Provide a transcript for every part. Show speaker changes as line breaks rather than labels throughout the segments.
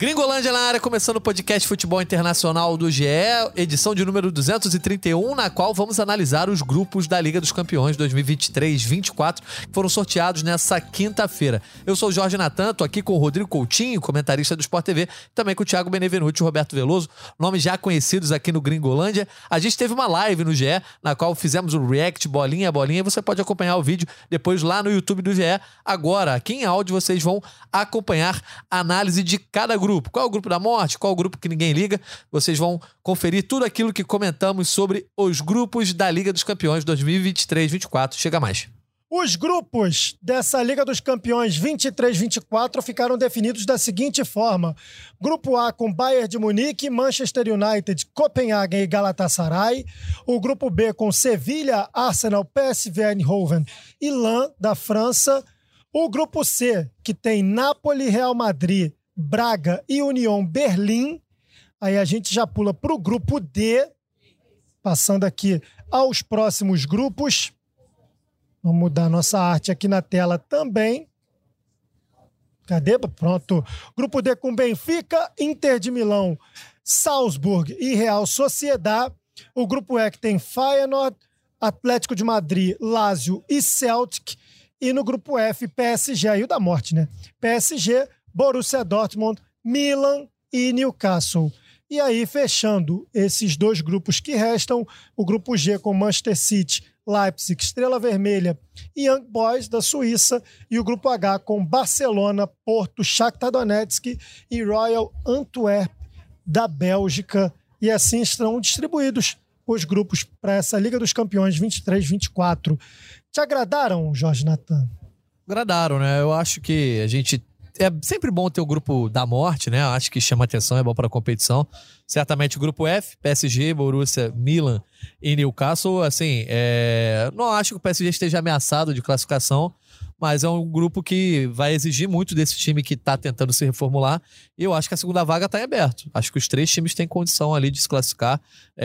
Gringolândia na área, começando o podcast Futebol Internacional do GE, edição de número 231, na qual vamos analisar os grupos da Liga dos Campeões 2023-24, que foram sorteados nessa quinta-feira. Eu sou o Jorge Natan, tô aqui com o Rodrigo Coutinho, comentarista do Sport TV, também com o Thiago Benevenuti e o Roberto Veloso, nomes já conhecidos aqui no Gringolândia. A gente teve uma live no GE, na qual fizemos o react bolinha a bolinha, e você pode acompanhar o vídeo depois lá no YouTube do GE. Agora, aqui em áudio, vocês vão acompanhar a análise de cada grupo. Qual é o grupo da morte? Qual é o grupo que ninguém liga? Vocês vão conferir tudo aquilo que comentamos sobre os grupos da Liga dos Campeões 2023-24. Chega mais.
Os grupos dessa Liga dos Campeões 23-24 ficaram definidos da seguinte forma. Grupo A com Bayern de Munique, Manchester United, Copenhagen e Galatasaray. O grupo B com Sevilha, Arsenal, PSV Eindhoven e Lens da França. O grupo C, que tem Napoli, Real Madrid, Braga e União Berlim. Aí a gente já pula para o grupo D, passando aqui aos próximos grupos. Vamos mudar nossa arte aqui na tela também. Cadê? Pronto. Grupo D com Benfica, Inter de Milão, Salzburg e Real Sociedad. O grupo E que tem Feyenoord, Atlético de Madrid, Lazio e Celtic. E no grupo F, PSG, aí o da morte, né? PSG, Borussia Dortmund, Milan e Newcastle. E aí, fechando esses dois grupos que restam, o grupo G com Manchester City, Leipzig, Estrela Vermelha e Young Boys da Suíça, e o grupo H com Barcelona, Porto, Shakhtar Donetsk e Royal Antwerp da Bélgica. E assim estão distribuídos os grupos para essa Liga dos Campeões 23-24. Te agradaram, Jorge Natan?
Agradaram, né? Eu acho que a gente... É sempre bom ter o grupo da morte, né? Eu acho que chama atenção, é bom para a competição. Certamente o grupo F, PSG, Borussia, Milan e Newcastle, assim, não acho que o PSG esteja ameaçado de classificação, mas é um grupo que vai exigir muito desse time que está tentando se reformular, e eu acho que a segunda vaga está em aberto. Acho que os três times têm condição ali de se classificar.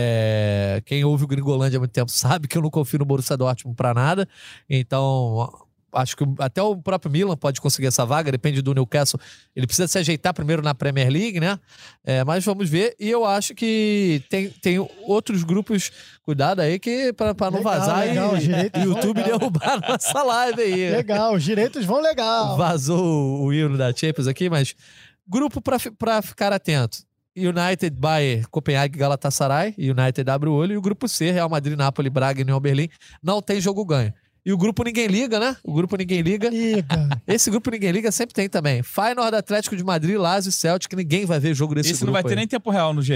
Quem ouve o Gringolândia há muito tempo sabe que eu não confio no Borussia Dortmund para nada, então... Acho que até o próprio Milan pode conseguir essa vaga, depende do Newcastle. Ele precisa se ajeitar primeiro na Premier League, né? Mas vamos ver. E eu acho que tem outros grupos. Cuidado aí que para não vazar
legal,
e o YouTube derrubar a nossa live aí.
Legal, os direitos vão legal.
Vazou o hino da Champions aqui, mas grupo para ficar atento. United, Bayern, Copenhague, Galatasaray. United abre o olho. E o grupo C, Real Madrid, Napoli, Braga e União Berlim. Não tem jogo ganho. E o grupo Ninguém Liga, né? O grupo Ninguém Liga. Esse grupo Ninguém Liga sempre tem também. Feyenoord, Atlético de Madrid, Lazio e Celtic. Ninguém vai ver jogo desse grupo.
Esse não vai ter nem tempo real no GE.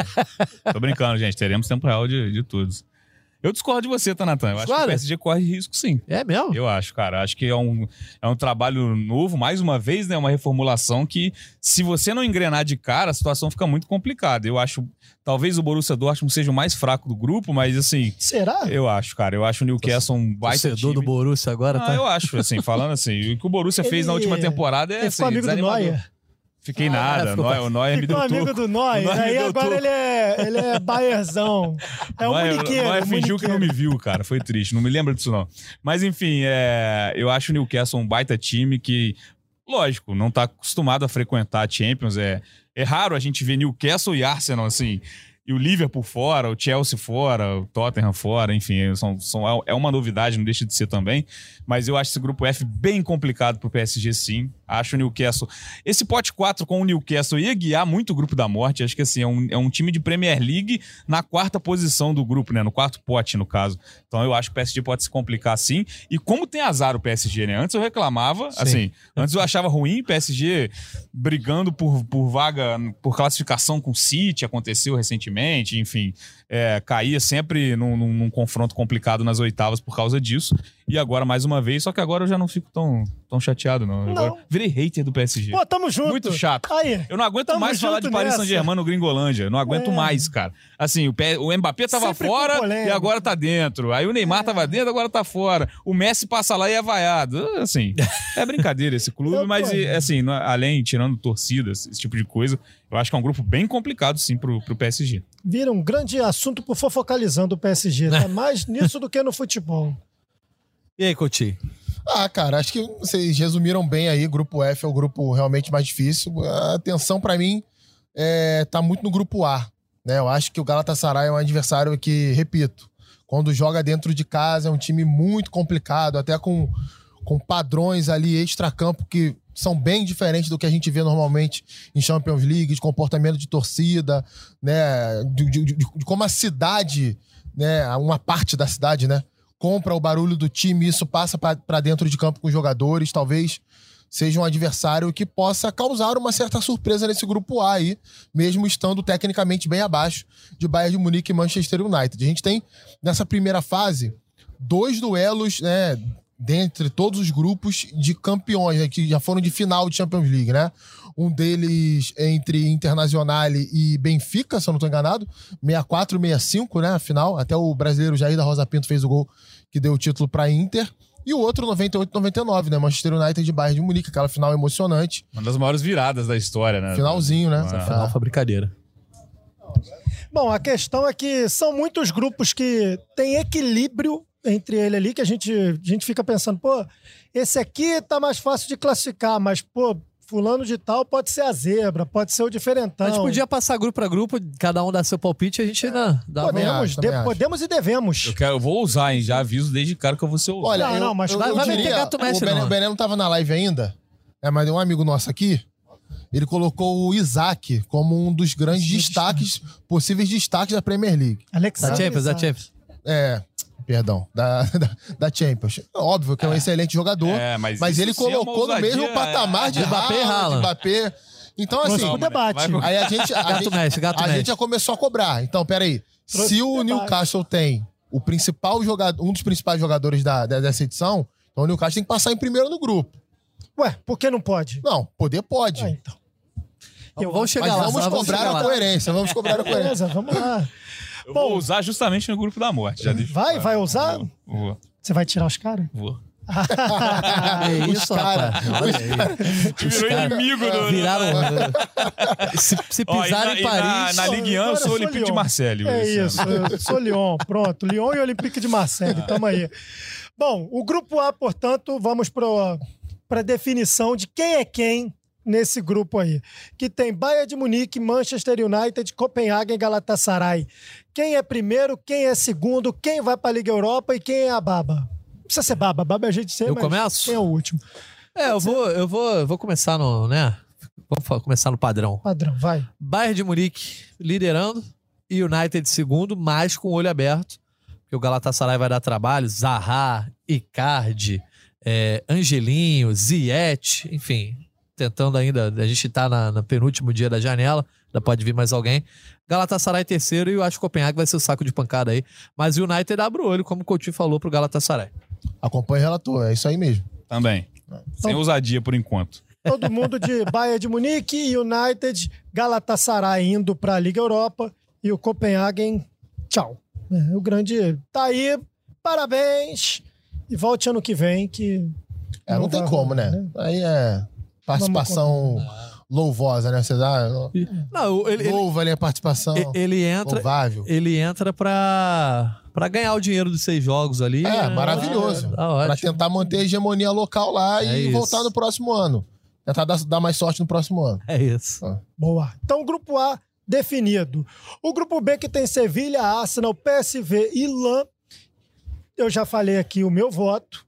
Tô brincando, gente. Teremos tempo real de todos. Eu discordo de você, Natan. Eu acho que o PSG corre risco, sim.
É mesmo?
Eu acho, cara. Acho que é um trabalho novo, mais uma vez, né? Uma reformulação que, se você não engrenar de cara, a situação fica muito complicada. Eu acho, talvez o Borussia Dortmund seja o mais fraco do grupo, mas assim...
Será?
Eu acho, cara. Eu acho o Newcastle um baita
torcedor do Borussia agora, tá?
Eu acho, assim, falando assim. O que o Borussia fez na última temporada
Ele ficou amigo do Neuer.
Fiquei nada. O Neuer me deu tudo.
Amigo do Neuer. Aí agora ele é Bayerzão. É um muniqueiro.
O Neuer fingiu que não me viu, cara. Foi triste. Não me lembro disso, não. Mas, enfim, eu acho o Newcastle um baita time que, lógico, não tá acostumado a frequentar a Champions. É raro a gente ver Newcastle e Arsenal, assim... E o Liverpool fora, o Chelsea fora, o Tottenham fora, enfim, é uma novidade, não deixa de ser também. Mas eu acho esse grupo F bem complicado pro PSG, sim. Acho o Newcastle... Esse pote 4 com o Newcastle ia guiar muito o grupo da morte. Acho que assim, é um time de Premier League na quarta posição do grupo, né? No quarto pote, no caso. Então eu acho que o PSG pode se complicar, sim. E como tem azar o PSG, né? Antes eu reclamava, assim... Antes eu achava ruim o PSG brigando por vaga, por classificação com o City, aconteceu recentemente, enfim... caía sempre num confronto complicado nas oitavas por causa disso. E agora, mais uma vez, só que agora eu já não fico tão chateado, não. Agora, virei hater do PSG.
Pô, tamo junto.
Muito chato.
Aí,
eu não aguento mais falar de Paris Saint-Germain no Gringolândia. Eu não aguento mais, cara. Assim, o Mbappé tava sempre fora e agora tá dentro. Aí o Neymar tava dentro, agora tá fora. O Messi passa lá e é vaiado. Assim, é brincadeira esse clube, mas assim, além, tirando torcidas, esse tipo de coisa, eu acho que é um grupo bem complicado, sim, pro PSG.
Vira um grande assunto pro fofocalizando o PSG. Tá mais nisso do que no futebol.
E aí, Coutinho?
cara. Acho que vocês resumiram bem aí. Grupo F é o grupo realmente mais difícil. A atenção, pra mim, tá muito no grupo A. Né? Eu acho que o Galatasaray é um adversário que, repito, quando joga dentro de casa, é um time muito complicado, até com padrões ali extracampo que são bem diferentes do que a gente vê normalmente em Champions League, de comportamento de torcida, né? De como a cidade, né? Uma parte da cidade, né? Compra o barulho do time e isso passa para dentro de campo com os jogadores. Talvez seja um adversário que possa causar uma certa surpresa nesse grupo A aí, mesmo estando tecnicamente bem abaixo de Bayern de Munique e Manchester United. A gente tem, nessa primeira fase, 2 duelos, né? Dentre todos os grupos de campeões, né, que já foram de final de Champions League, né? Um deles entre Internazionale e Benfica, se eu não estou enganado, 64 e 65, né? A final, até o brasileiro Jair da Rosa Pinto fez o gol que deu o título para Inter. E o outro, 98-99, né? Manchester United de Bayern de Munique, aquela final emocionante.
Uma das maiores viradas da história, né?
Finalzinho, né?
Essa final foi brincadeira.
Bom, a questão é que são muitos grupos que têm equilíbrio entre ele ali, que a gente fica pensando, pô, esse aqui tá mais fácil de classificar, mas, pô, fulano de tal pode ser a zebra, pode ser o diferentão.
A gente podia passar grupo pra grupo, cada um dá seu palpite e a gente ainda dá
Podemos e devemos.
Eu vou usar, hein? Já aviso desde cara que eu vou ser o...
Olha,
mas
vai meter gato mestre,
o Bené não tava na live ainda, mas um amigo nosso aqui, ele colocou o Isaac como um dos grandes destaques, possíveis destaques da Premier League.
Da Champions.
Perdão, da Champions. Óbvio que é um excelente jogador, mas ele colocou no mesmo patamar de Mbappé. Então, assim, aí a gente já começou a cobrar. Então, peraí. Se o Newcastle tem o principal jogador, um dos principais jogadores dessa edição, então o Newcastle tem que passar em primeiro no grupo.
Ué, por que não pode?
Não, poder pode.
Então.
Vamos chegar lá.
Vamos cobrar a coerência.
Beleza, vamos lá.
Eu vou usar justamente no grupo da morte. Já
vai usar?
Vou.
Você vai tirar os caras?
Vou.
É isso, rapaz.
Virou inimigo do...
Viraram... Se pisarem em Paris...
Na Ligue 1, eu sou o Olympique de Marseille.
É isso, eu sou Lyon. Pronto, Lyon e Olympique de Marseille. Tamo aí. Bom, o grupo A, portanto, vamos para definição de quem é quem nesse grupo aí. Que tem Bayern de Munique, Manchester United, Copenhague e Galatasaray. Quem é primeiro, quem é segundo, quem vai para a Liga Europa e quem é a baba? Não precisa ser baba é a gente ser,
eu
mas
começo?
quem é o último?
Eu vou começar no, né? Vamos começar no padrão.
Padrão, vai.
Bayern de Munique liderando e United segundo, mas com o olho aberto. Porque o Galatasaray vai dar trabalho. Zaha, Icardi, Angelinho, Ziyech, enfim... Tentando ainda, a gente tá no penúltimo dia da janela, ainda pode vir mais alguém. Galatasaray terceiro e eu acho que o Copenhague vai ser o saco de pancada aí. Mas o United abre o olho, como o Coutinho falou, pro Galatasaray.
Acompanha o relator, é isso aí mesmo.
Também. Sem ousadia por enquanto.
Todo mundo de Bayern de Munique, United, Galatasaray indo pra Liga Europa e o Copenhagen, tchau. O grande tá aí, parabéns e volte ano que vem que...
não tem como, né? Aí é... participação louvosa, né? Você dá... Louva ali a participação.
Ele entra pra ganhar o dinheiro dos 6 jogos ali.
Maravilhoso. Pra tentar manter a hegemonia local lá e voltar no próximo ano. Tentar dar mais sorte no próximo ano.
É isso.
Boa. Então, grupo A definido. O grupo B que tem Sevilha, Arsenal, PSV e LAN. Eu já falei aqui o meu voto.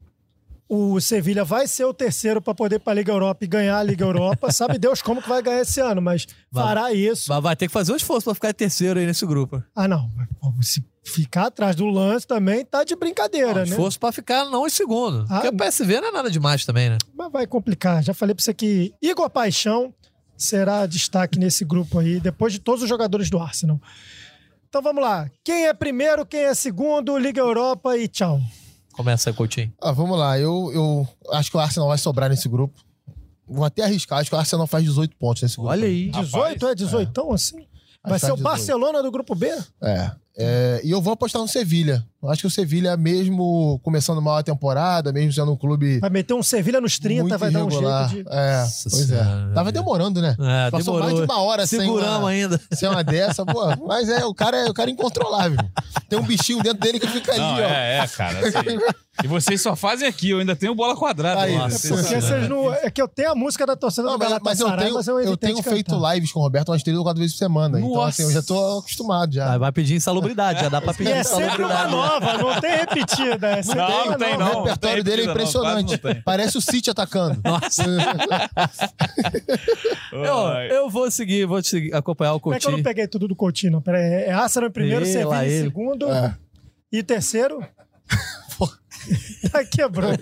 O Sevilha vai ser o terceiro para poder ir para a Liga Europa e ganhar a Liga Europa. Sabe Deus como que vai ganhar esse ano, mas fará isso.
Vai ter que fazer um esforço para ficar terceiro aí nesse grupo.
Não. Se ficar atrás do lance também tá de brincadeira, né?
Esforço para ficar não em segundo. Porque o PSV não é nada demais também, né?
Mas vai complicar. Já falei para você que Igor Paixão será destaque nesse grupo aí, depois de todos os jogadores do Arsenal. Então vamos lá. Quem é primeiro, quem é segundo, Liga Europa e tchau.
Começa aí, Coutinho.
Vamos lá. Eu acho que o Arsenal vai sobrar nesse grupo. Vou até arriscar. Acho que o Arsenal faz 18 pontos nesse grupo.
Olha aí.
18? 18 assim? Vai ser o Barcelona do grupo B?
E eu vou apostar no Sevilha. Eu acho que o Sevilha, mesmo começando mal a temporada, mesmo sendo um clube...
Vai meter um Sevilha nos 30, vai
irregular.
Dar um jeito de...
Pois é. Tava demorando, né? Passou
demorou.
Mais de uma hora
Seguramos ainda.
Sem uma dessa. Pô, mas o cara é incontrolável. Tem um bichinho dentro dele que fica ali, ó.
Cara. Assim, E vocês só fazem aqui, eu ainda tenho bola quadrada.
Aí,
Nossa,
Porque vocês não... É que eu tenho a música da torcida do Galatasaray, mas eu
eu tenho feito lives com o Roberto umas 3 ou 4 vezes por semana. Então,
Nossa.
assim, eu já tô acostumado já.
Vai pedir insalubridade, já dá pra pedir
E é sempre uma
insalubridade.
nova, não tem repetida. É sempre
Não,
uma
não tem,
nova.
não.
O repertório dele é
Não,
impressionante.
quase não tem.
Parece o City atacando.
Nossa.
Ai.
Eu vou seguir, acompanhar o
Como é que eu não
Coutinho.
peguei tudo do Coutinho? Não, pera aí. É Arsenal em primeiro,
Ei,
Sevilla
lá
em
ele.
segundo.
É.
E terceiro? Tá quebrando.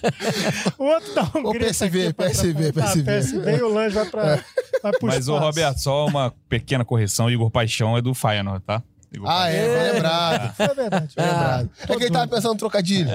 O outro dá um
Ô,
grito
PSV,
aqui pra
PSV,
atrapalhar.
PSV.
PSV e o Lange vai pro
Mas, ô,
espaço.
Roberto, só uma pequena correção. Igor Paixão é do Feyenoord, tá? Igor
Ah,
Paixão.
é, bem lembrado.
É verdade.
Bem lembrado. É que ele tava pensando no trocadilho.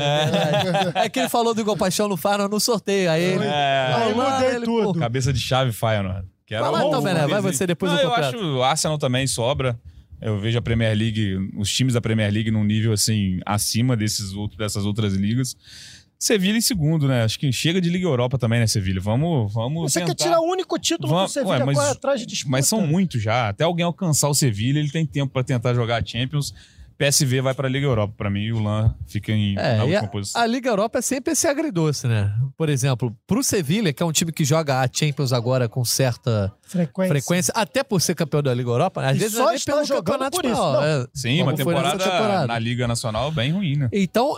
É que ele falou do Igual Paixão no Faro no sorteio. Aí ele.
Aí mudei tudo.
Cabeça de chave Feyenoord. Que era
Vai lá
o-
então, Bené, vai você depois
Não,
do
eu
completo.
acho o Arsenal também sobra. Eu vejo a Premier League, os times da Premier League num nível assim, acima dessas outras ligas. Sevilha em segundo, né? Acho que chega de Liga Europa também, né, Sevilha? Vamos
Você
tentar.
quer tirar o único título do Sevilla,
mas-
corre atrás de disputa.
Mas são muitos já. Até alguém alcançar o Sevilha, ele tem tempo pra tentar jogar a Champions. PSV vai pra Liga Europa pra mim e o Lan fica na
E
última posição.
a Liga Europa é sempre esse agridoce, né? Por exemplo, pro Sevilha, que é um time que joga a Champions agora com certa frequência, até por ser campeão da Liga Europa, às
E
vezes
só
não é nem
está
pelo
jogando
campeonato
por isso,
espanhol,
não.
é.
Sim,
Como
uma
foi nessa
temporada na Liga Nacional bem ruim, né?
Então,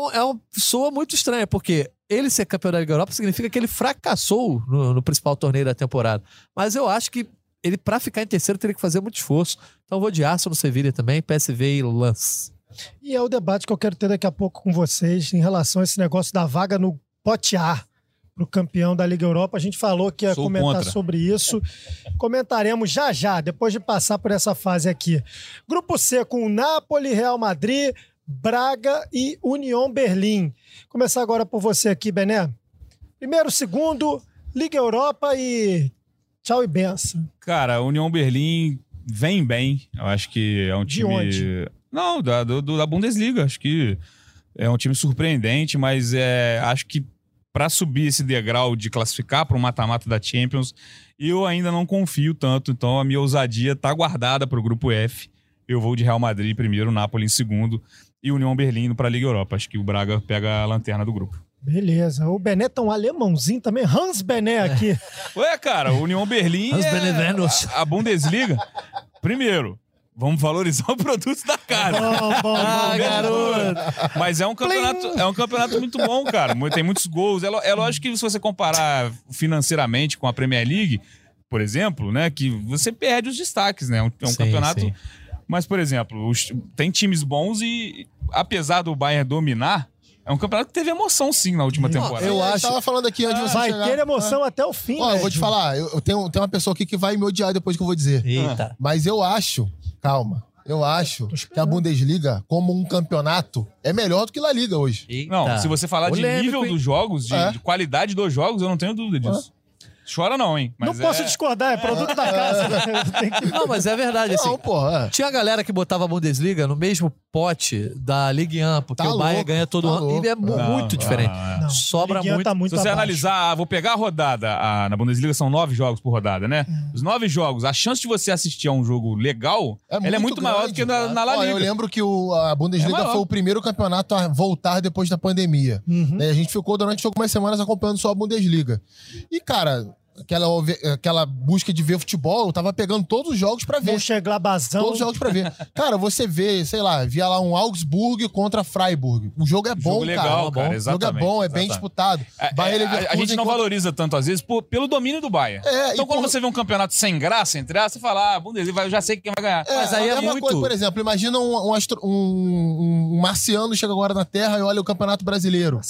soa muito estranho, porque ele ser campeão da Liga Europa significa que ele fracassou no principal torneio da temporada. Mas eu acho que ele, pra ficar em terceiro, teria que fazer muito esforço. Então, eu vou de Arsenal no Sevilha também, PSV e Lens.
E é o debate que eu quero ter daqui a pouco com vocês em relação a esse negócio da vaga no pote A pro campeão da Liga Europa. A gente falou que ia
Sou
comentar
contra.
sobre isso. Comentaremos já, depois de passar por essa fase aqui. Grupo C com Napoli, Real Madrid, Braga e Union Berlim. Começar agora por você aqui, Bené. Primeiro, segundo, Liga Europa e tchau e benção.
Cara, a União Berlim vem bem. Eu acho que é um
De
time.
onde?
Não, da Bundesliga. Acho que é um time surpreendente, mas acho que para subir esse degrau de classificar para o mata-mata da Champions, eu ainda não confio tanto. Então a minha ousadia tá guardada para o grupo F. Eu vou de Real Madrid em primeiro, Napoli em segundo e União Berlim indo para a Liga Europa. Acho que o Braga pega a lanterna do grupo.
Beleza. O Bené tá um alemãozinho também. Hans Bené aqui.
Ué, cara, o União Berlim
Os Benevenos.
a Bundesliga. Primeiro, vamos valorizar o produto da casa.
Bom,
garoto!
Mas é um campeonato muito bom, cara. Tem muitos gols. É lógico que se você comparar financeiramente com a Premier League, por exemplo, né, que você perde os destaques, né? É um
Sim,
campeonato.
sim.
Mas, por exemplo, tem times bons e, apesar do Bayern dominar, é um campeonato que teve emoção, sim, na última temporada.
eu
A gente
acho-
tava falando aqui antes de você
Vai
chegar.
ter emoção até o fim,
Ó,
né,
eu vou te
Gil?
falar, eu tenho uma pessoa aqui que vai me odiar depois que eu vou dizer.
Eita.
Mas eu acho, calma, eu acho que a Bundesliga, como um campeonato, é melhor do que La Liga hoje.
Eita.
Não, se você falar de
Polêmico,
nível
hein?
dos jogos,
É.
de qualidade dos jogos, eu não tenho dúvida disso. Chora não, hein?
Não
Mas
posso discordar, é produto da casa. Tem que-
Não, mas é verdade, assim.
Não, porra.
Tinha galera que botava a Bundesliga no mesmo pote da Ligue 1, porque
Tá
o Bayern
louco,
ganha todo
tá
ano.
louco.
E é
Não,
muito diferente.
Não,
Sobra
Liguinha
muito.
Tá muito
Se você
abaixo.
analisar, vou pegar a rodada, na Bundesliga são 9 jogos por rodada, né? Os 9 jogos, a chance de você assistir a um jogo legal, ela é muito maior do que na La
Ó,
Liga.
eu lembro que a Bundesliga
É maior.
foi o primeiro campeonato a voltar depois da pandemia.
Uhum.
Né, a gente ficou durante algumas semanas acompanhando só a Bundesliga. E, cara, aquela busca de ver futebol, eu tava pegando todos os jogos pra ver.
Mönchengladbachzão.
Todos os jogos pra ver. Cara, você vê, sei lá, via lá um Augsburg contra Freiburg. O jogo é bom,
Jogo legal, cara,
O jogo é
exatamente,
bom, é bem
exatamente.
disputado. Bayern
A
Leverkusen
gente não
contra-
valoriza tanto, às vezes, pelo domínio do Bayern.
É,
Então,
e
quando
por-
você vê um campeonato sem graça, entre aspas, você fala, Bundesliga, eu já sei quem vai ganhar.
Mas aí
a
é
mesma
muito-
coisa, por exemplo, imagina um marciano chega agora na Terra e olha o Campeonato Brasileiro.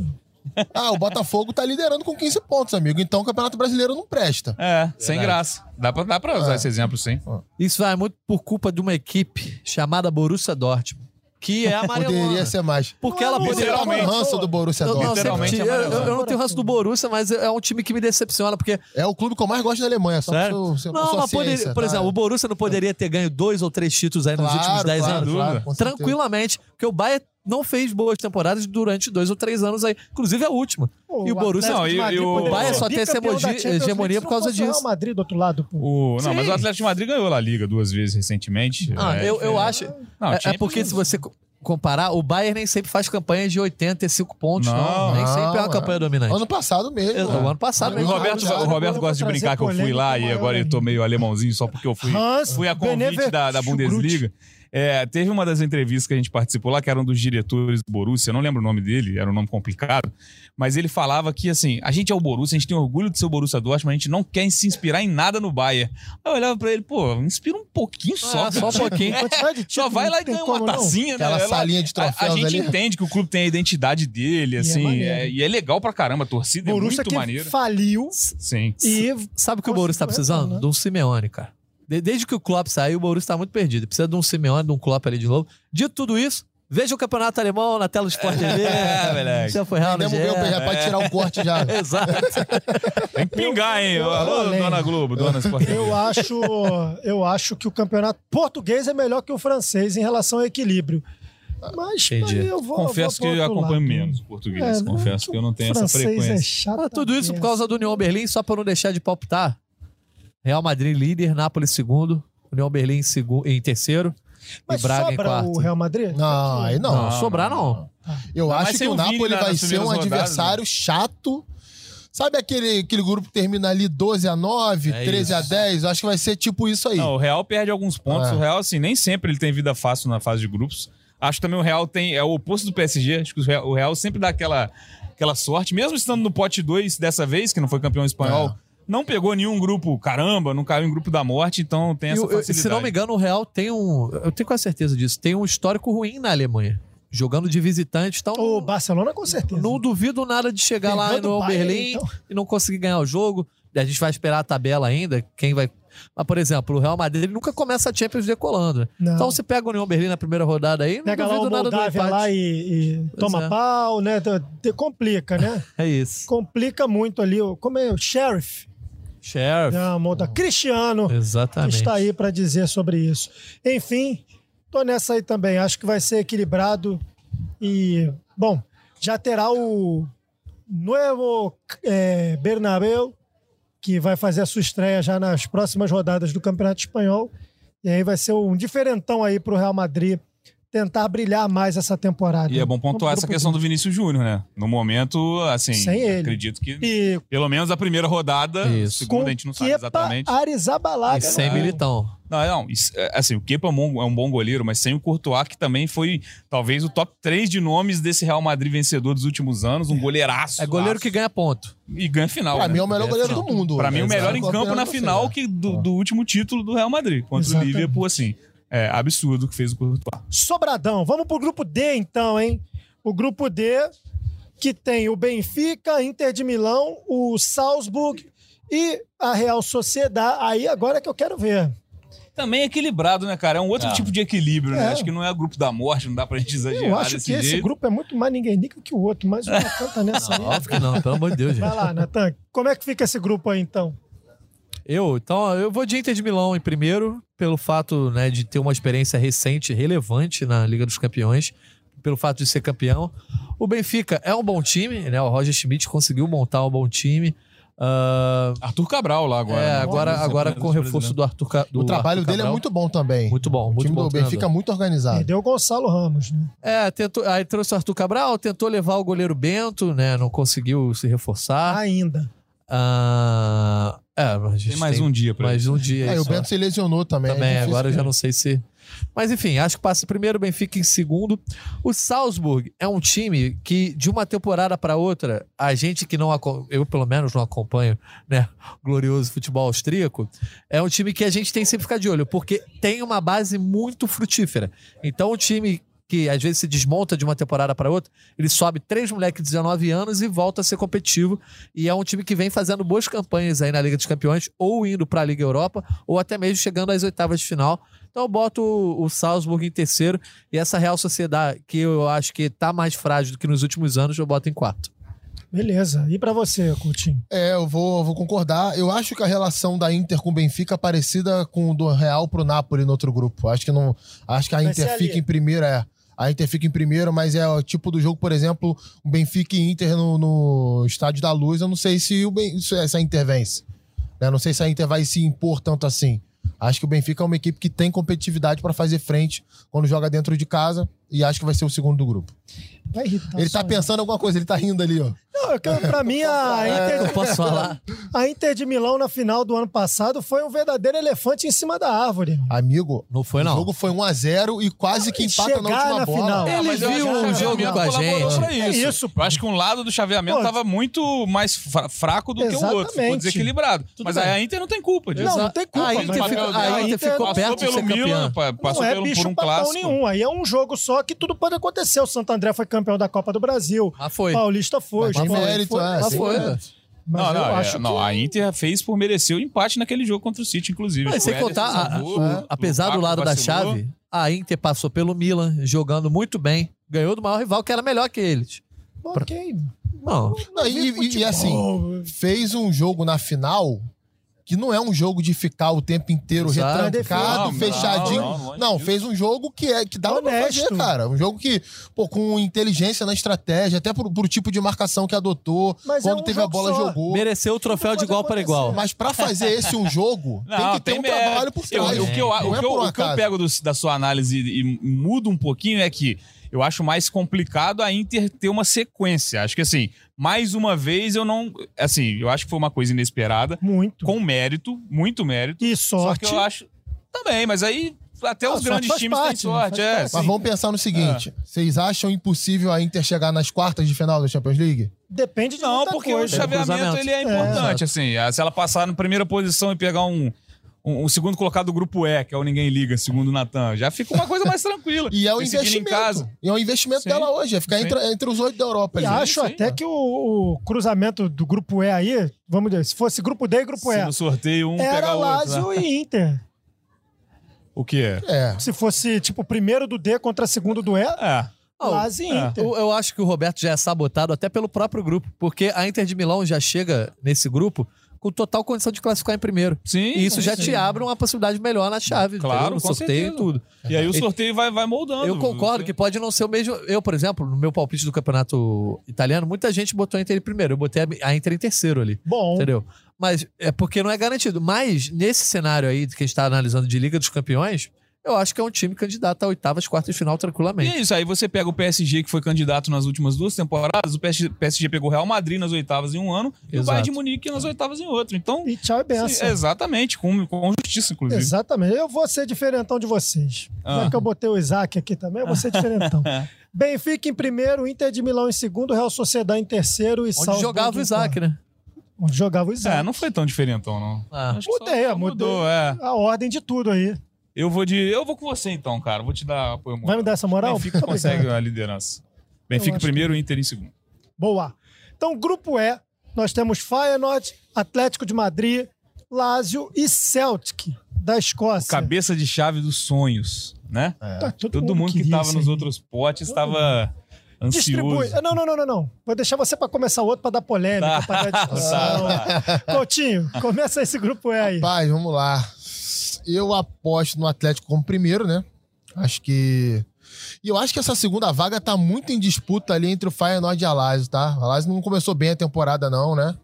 O Botafogo tá liderando com 15 pontos, amigo. Então o Campeonato Brasileiro não presta.
Sem graça. Dá pra usar esse exemplo, sim.
Isso vai muito por culpa de uma equipe chamada Borussia Dortmund, que é amarelona.
Poderia ser mais.
Porque ela poderia...
Literalmente.
Ranço do Borussia
Eu, não,
Dortmund.
sempre
Literalmente
tive-
amarelona.
eu não tenho ranço do Borussia, mas é um time que me decepciona, porque...
É o clube que eu mais gosto da Alemanha, só
Sério?
por sua
Não, mas poderia,
ciência,
por
tá?
exemplo, o Borussia não poderia ter ganho 2 ou 3 títulos aí nos
Claro,
últimos 10
claro,
anos?
claro, com certeza.
Tranquilamente, porque o Bayern não fez boas temporadas durante 2 ou 3 anos aí, inclusive a última.
Pô,
E o Borussia...
Não, e o
Bayern só tem essa hegemonia por causa
O
disso.
Real Madrid do outro lado, pô.
Não,
Sim.
mas o Atlético de Madrid ganhou a Liga 2 vezes recentemente.
Eu acho...
Não,
é
Champions
porque
não.
se você... comparar, o Bayern nem sempre faz campanhas de 85 pontos, não. Nem sempre é uma campanha dominante.
Ano passado mesmo.
O ano passado
O
mesmo.
Roberto gosta de brincar que eu fui lá e agora eu tô meio alemãozinho só porque eu fui a convite da Bundesliga. Teve uma das entrevistas que a gente participou lá, que era um dos diretores do Borussia, eu não lembro o nome dele, era um nome complicado, mas ele falava que, assim, a gente é o Borussia, a gente tem orgulho de ser o Borussia Dortmund, mas a gente não quer se inspirar em nada no Bayern. Aí eu olhava pra ele, pô, inspira um pouquinho só.
Só um pouquinho.
Só vai lá e ganha uma tacinha, né?
Aquela salinha de troféus
a gente
ali.
entende que o clube tem a identidade dele, assim, e é legal pra caramba, a torcida é
Borussia
muito
que
maneira.
faliu
Sim.
e...
Sabe o que o Borussia tá precisando?
Né?
De um Simeone, cara. Desde que o Klopp saiu, o Borussia tá muito perdido. Precisa de um Simeone, de um Klopp ali de novo. Dito tudo isso, veja o campeonato alemão na tela do Sport TV.
moleque.
Já foi real,
Demos bem, já pode tirar o corte já.
Exato.
Tem que pingar, hein? Alô,
além.
Dona Globo, Dona Sport.
Eu acho que o campeonato português é melhor que o francês em relação ao equilíbrio. Mas
Entendi.
aí eu vou
Confesso que
pro
eu
outro
acompanho
lado.
menos o português. Confesso que eu não tenho essa
francês
frequência.
É chato.
Tudo isso por causa do União Berlim, só pra não deixar de palpitar. Real Madrid líder, Nápoles segundo, União Berlim em terceiro
Mas
e Braga em
sobra
quarto.
o Real Madrid?
Não, aí não.
Não, sobrar não.
Eu
Mas
acho que
sem
o
o Vini
Napoli vai
nas
ser um
primeiras
adversário chato. Sabe aquele grupo que termina ali 12-9,
É
13-10? Eu acho que vai ser tipo isso aí.
Não, o Real perde alguns pontos.
É.
O Real, assim, nem sempre ele tem vida fácil na fase de grupos. Acho que também o Real é o oposto do PSG. Acho que o Real sempre dá aquela sorte. Mesmo estando no pote 2 dessa vez, que não foi campeão espanhol, não pegou nenhum grupo, caramba, não caiu em grupo da morte, então tem essa facilidade.
Se não me engano, o Real tem eu tenho quase certeza disso, tem um histórico ruim na Alemanha. Jogando de visitante, então...
O Barcelona, com certeza.
Não duvido nada de chegar lá
Pegando
no
o Bayern,
Berlim
então.
e não conseguir ganhar o jogo. A gente vai esperar a tabela ainda, quem vai... Mas, por exemplo, o Real Madrid nunca começa a Champions decolando.
Não.
Então, se pega o União Berlim na primeira rodada aí, não
Pega lá o
duvido nada do
Moldávia
empate.
lá e toma
é.
pau, né? Complica, né?
É isso.
Complica muito ali. Como é o Sheriff?
Sheriff.
Cristiano
Exatamente.
está aí para dizer sobre isso. Enfim, tô nessa aí também. Acho que vai ser equilibrado e, bom, já terá o Nuevo Bernabéu, que vai fazer a sua estreia já nas próximas rodadas do Campeonato Espanhol. E aí vai ser um diferentão aí pro Real Madrid tentar brilhar mais essa temporada.
E é bom pontuar essa questão do Vinícius Júnior, né? No momento, assim,
Sem ele.
acredito que
E
pelo menos a primeira rodada,
Isso.
segunda a gente não sabe
Kepa
exatamente.
Arrizabalaga.
E sem Militão.
Não, assim, o Kepa é um bom goleiro, mas sem o Courtois, que também foi talvez o top 3 de nomes desse Real Madrid vencedor dos últimos anos, um goleiraço.
É goleiro que ganha ponto.
E ganha final.
Pra
né?
mim é o melhor goleiro do mundo.
Pra mim, o melhor em
Exato.
campo na final do último título do Real Madrid, contra
Exatamente.
o Liverpool, assim. É absurdo o que fez o Courtois.
Sobradão. Vamos pro grupo D, então, hein? O grupo D, que tem o Benfica, Inter de Milão, o Salzburg e a Real Sociedad. Aí agora é que eu quero ver.
Também equilibrado, né, cara? É um outro tipo de equilíbrio, né? Acho que não é grupo da morte, não dá pra gente exagerar
Eu acho
desse
que esse
jeito.
grupo é muito mais ninguém nica que o outro, mas o Natan tá nessa aí.
Óbvio que não, pelo amor de Deus, gente.
Vai lá, Natan. Como é que fica esse grupo aí, então?
Então, eu vou de Inter de Milão em primeiro, pelo fato, né, de ter uma experiência recente, relevante na Liga dos Campeões, pelo fato de ser campeão. O Benfica é um bom time, né? O Roger Schmidt conseguiu montar um bom time.
Arthur Cabral lá agora.
Agora com o reforço do Arthur Cabral.
O trabalho dele é muito bom também.
Muito bom,
O
muito
time
bom.
do Benfica é muito organizado.
Perdeu o Gonçalo Ramos, né?
Aí trouxe o Arthur Cabral, tentou levar o goleiro Bento, né? Não conseguiu se reforçar.
Ainda.
A gente
Tem mais um dia pra
mais
isso.
um dia.
Aí
aí
o
só.
Bento se lesionou também. é
Também,
difícil
agora eu já
mesmo.
não sei se... Mas enfim, acho que passa em primeiro, o Benfica em segundo. O Salzburg é um time que, de uma temporada para outra, a gente que não... Eu, pelo menos, não acompanho, né, o glorioso futebol austríaco, é um time que a gente tem que sempre ficar de olho, porque tem uma base muito frutífera. Então, o time que às vezes se desmonta de uma temporada para outra, ele sobe 3 moleques de 19 anos e volta a ser competitivo. E é um time que vem fazendo boas campanhas aí na Liga dos Campeões, ou indo para a Liga Europa, ou até mesmo chegando às oitavas de final. Então eu boto o Salzburg em terceiro, e essa Real Sociedad, que eu acho que tá mais frágil do que nos últimos anos, eu boto em quarto.
Beleza. E pra você, Coutinho?
Eu vou concordar. Eu acho que a relação da Inter com o Benfica é parecida com o do Real pro Napoli no outro grupo. Acho que a
Vai
Inter
ser
fica
ali.
em primeiro, A Inter fica em primeiro, mas é o tipo do jogo, por exemplo, o Benfica e Inter no Estádio da Luz. Eu não sei se a Inter vence. Né? Não sei se a Inter vai se impor tanto assim. Acho que o Benfica é uma equipe que tem competitividade para fazer frente quando joga dentro de casa e acho que vai ser o segundo do grupo.
Vai irritar
Ele tá pensando em alguma coisa, ele tá rindo ali, ó.
Não, pra mim, a Inter,
Eu posso falar?
a Inter de Milão na final do ano passado foi um verdadeiro elefante em cima da árvore.
Amigo,
Não foi,
o
não.
jogo foi 1-0 e quase que empata na
chegar
última
na
bola.
final.
Ele
mas eu
viu
acho que
o jogo
chaveamento
com a
colaborou
gente.
pra
É isso,
Eu acho que um lado do chaveamento
Pô,
tava muito mais fraco do que o outro. Ficou
exatamente.
desequilibrado. Mas
bem.
a Inter não tem culpa disso.
Não tem culpa.
A
mas
Inter ficou, a Inter ficou
Passou
perto de
pelo
ser
Milan,
campeã.
passou
não é
por
bicho
um
papão
clássico.
nenhum. Aí é um jogo só que tudo pode acontecer. O Santo André foi campeão da Copa do Brasil.
Mas foi.
Paulista foi.
Mas tem
Sport
mérito,
foi.
é.
Mas
Sim,
foi.
é.
Mas eu acho que...
a Inter fez por merecer o empate naquele jogo contra o City, inclusive.
Mas sem
O Ederson
contar,
salvou,
apesar do
Lukaku
lado da
vacilou.
chave, a Inter passou pelo Milan, jogando muito bem. Ganhou do maior rival, que era melhor que eles.
Ok.
Não.
Não, e assim, fez um jogo na final que não é um jogo de ficar o tempo inteiro
Exato.
retrancado,
Não,
fechadinho.
não,
Não, fez um jogo que dava pra
Honesto.
fazer, cara. Um jogo que, pô, com inteligência na estratégia, até por tipo de marcação que adotou,
Mas
quando
é um
teve a
jogo
bola,
só.
jogou.
Mereceu o troféu
Tudo
de igual
pode
para igual.
acontecer.
Mas pra fazer esse um jogo, tem que ter um
mérito.
trabalho por trás.
O que eu
Não é por um
o que eu
acaso.
pego da sua análise e mudo um pouquinho é que eu acho mais complicado a Inter ter uma sequência. Acho que, assim, mais uma vez eu não... Assim, eu acho que foi uma coisa inesperada,
Muito.
com mérito, muito mérito.
E
Só
sorte.
que eu acho... Também, mas aí até
Ah,
os grandes
sorte faz
times
parte,
têm sorte.
faz parte.
Mas vamos pensar no seguinte: vocês acham impossível a Inter chegar nas quartas de final da Champions League?
Depende de
Não,
muita
porque
coisa.
o chaveamento
cruzamento.
ele é importante, assim. Se ela passar na primeira posição e pegar um segundo colocado do grupo E, que é o Ninguém Liga, segundo o Natan, já fica uma coisa mais tranquila.
E é um
E seguindo
investimento.
em casa.
E é um investimento
Sim.
dela hoje, é ficar
Sim.
entre os 8 da Europa.
E
ali.
acho
sim,
até que o cruzamento do grupo E aí, vamos dizer, se fosse grupo D e grupo
Se
E,
no sorteio um
era
pega o outro.
Lazio
Né?
e Inter.
O que é?
É.
Se fosse, tipo, primeiro do D contra segundo do E,
É.
Lazio e
é.
Inter.
Eu acho que o Roberto já é sabotado até pelo próprio grupo, porque a Inter de Milão já chega nesse grupo com total condição de classificar em primeiro.
Sim.
E isso já
sim.
te abre uma possibilidade melhor na chave,
Claro,
entendeu? No
com
sorteio
certeza.
e tudo.
E aí o sorteio vai moldando.
Eu concordo que pode não ser o mesmo. Eu, por exemplo, no meu palpite do campeonato italiano, muita gente botou a Inter em primeiro. Eu botei a Inter em terceiro ali.
Bom,
Entendeu? Mas é porque não é garantido. Mas nesse cenário aí que a gente tá analisando de Liga dos Campeões, eu acho que é um time candidato a oitavas, quartas de final
E
tranquilamente.
é isso, aí você pega o PSG, que foi candidato nas últimas 2 temporadas, o PSG pegou o Real Madrid nas oitavas em um ano e o
Exato.
Bayern de Munique nas oitavas em outro. Então,
e tchau e benção.
sim, exatamente, com justiça, inclusive.
Exatamente. Eu vou ser diferentão de vocês. Já
Ah.
que eu botei o Isaac aqui também, eu vou ser diferentão. Benfica em primeiro, Inter de Milão em segundo, Real Sociedade em terceiro e
Onde
Salzburg
jogava o
em
Isaac,
quarto.
né?
Onde jogava o Isaac.
Não foi tão diferentão, não.
Ah.
Acho que
Mudei,
só
mudou
é.
a ordem de tudo aí.
Eu vou com você então, cara. Vou te dar apoio moral.
Vai me dar essa moral?
Benfica
Muito
consegue
obrigado.
a liderança. Benfica em
acho
primeiro, Inter em segundo.
Boa. Então, grupo E, nós temos Feyenoord, Atlético de Madrid, Lazio e Celtic, da Escócia.
Cabeça de chave dos sonhos, né?
Tá,
Todo mundo que
queria
tava
isso
nos
aí.
outros potes estava
Distribui.
ansioso.
Não. Vou deixar você pra começar outro pra dar polêmica,
Tá.
pra dar discussão. Coutinho, começa esse grupo E aí.
Rapaz, vamos lá. Eu aposto no Atlético como primeiro, né? Acho que... E eu acho que essa segunda vaga tá muito em disputa ali entre o Feyenoord e a Lazio, tá? A Lazio não começou bem a temporada não, né?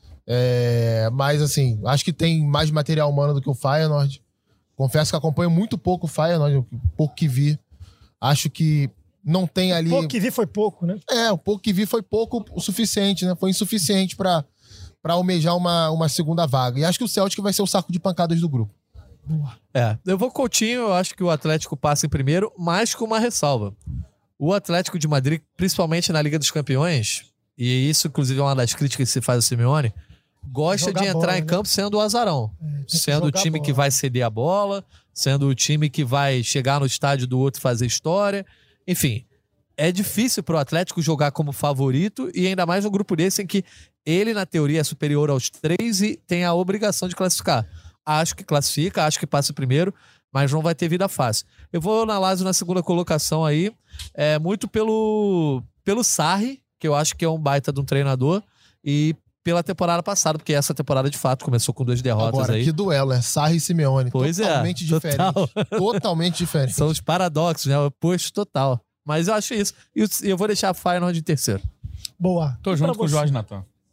Mas assim, acho que tem mais material humano do que o Feyenoord. Confesso que acompanho muito pouco o Feyenoord, o pouco que vi. Acho que não tem ali...
Pouco que vi foi pouco, né?
O pouco que vi foi pouco o suficiente, né? Foi insuficiente pra almejar uma segunda vaga. E acho que o Celtic vai ser o saco de pancadas do grupo.
Eu vou com o Coutinho, eu acho que o Atlético passa em primeiro, mas com uma ressalva. O Atlético de Madrid, principalmente na Liga dos Campeões, e isso inclusive é uma das críticas que se faz ao Simeone, gosta
Jogar
de entrar
bola,
em
né?
campo sendo o azarão.
que
Sendo o
jogar
time que
bola.
vai ceder a bola, sendo o time que vai chegar no estádio do outro e fazer história. Enfim, é difícil pro Atlético jogar como favorito e ainda mais num grupo desse em que ele, na teoria, é superior aos 3 e tem a obrigação de classificar. Acho que classifica, acho que passa primeiro, mas não vai ter vida fácil. Eu vou na Lazio na segunda colocação aí, muito pelo Sarri, que eu acho que é um baita de um treinador, e pela temporada passada, porque essa temporada de fato começou com 2 derrotas
Agora,
aí.
que duelo, é Sarri e Simeone.
Pois
totalmente
total.
diferente. Totalmente diferente.
São os paradoxos, né? O oposto total. Mas eu acho isso. E eu vou deixar a Feyenoord em terceiro.
Boa.
Tô
E
junto
pra
com o
você?
Jorge Natan.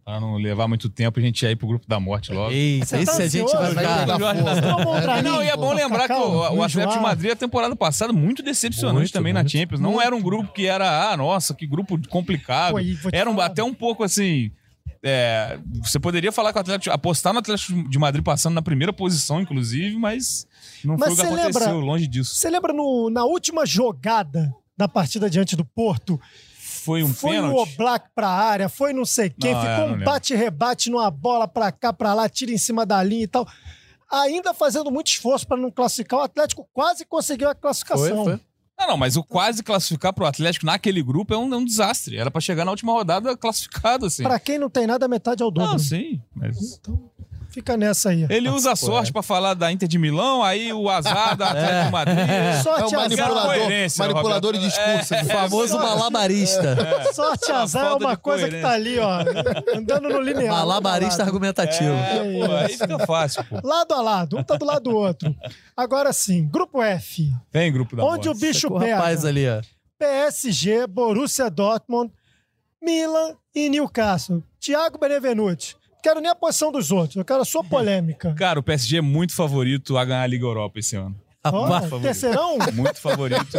Pra não levar muito tempo, a gente ia ir pro grupo da morte logo.
Eita, isso a gente vai ficar...
Não, e é bom lembrar que o Atlético de Madrid, a temporada passada, muito decepcionante também na Champions. Não era um grupo que era, nossa, que grupo complicado. Era até um pouco assim... você poderia falar que o Atlético, apostar no Atlético de Madrid passando na primeira posição, inclusive, mas não foi o que aconteceu, longe disso.
Você lembra na última jogada da partida diante do Porto?
Foi um pênalti?
Foi o Oblak pra área, foi não sei quem, ficou um bate-rebate numa bola pra cá, pra lá, tira em cima da linha e tal. Ainda fazendo muito esforço pra não classificar, o Atlético quase conseguiu a classificação.
Foi.
Não, mas o quase classificar pro Atlético naquele grupo é um desastre. Era pra chegar na última rodada classificado, assim.
Pra quem não tem nada, metade é o dobro.
Não, sim, mas...
Então, fica nessa aí.
Ele usa a sorte pra falar da Inter de Milão, aí o azar da Atlético de Madrid.
Sorte,
manipulador de discurso.
O famoso malabarista.
Sorte, azar é uma coisa que tá ali, ó, andando no linear.
Malabarista argumentativo.
Aí fica fácil, pô.
Lado a lado, um tá do lado do outro. Agora sim, grupo F.
Tem grupo da
onde
morte.
O bicho
O
pega.
rapaz ali, ó.
PSG, Borussia Dortmund, Milan e Newcastle. Thiago Benevenuti. Quero nem a posição dos outros, eu quero a sua polêmica.
Cara, o PSG é muito favorito a ganhar a Liga Europa esse ano.
Terceirão?
Muito favorito.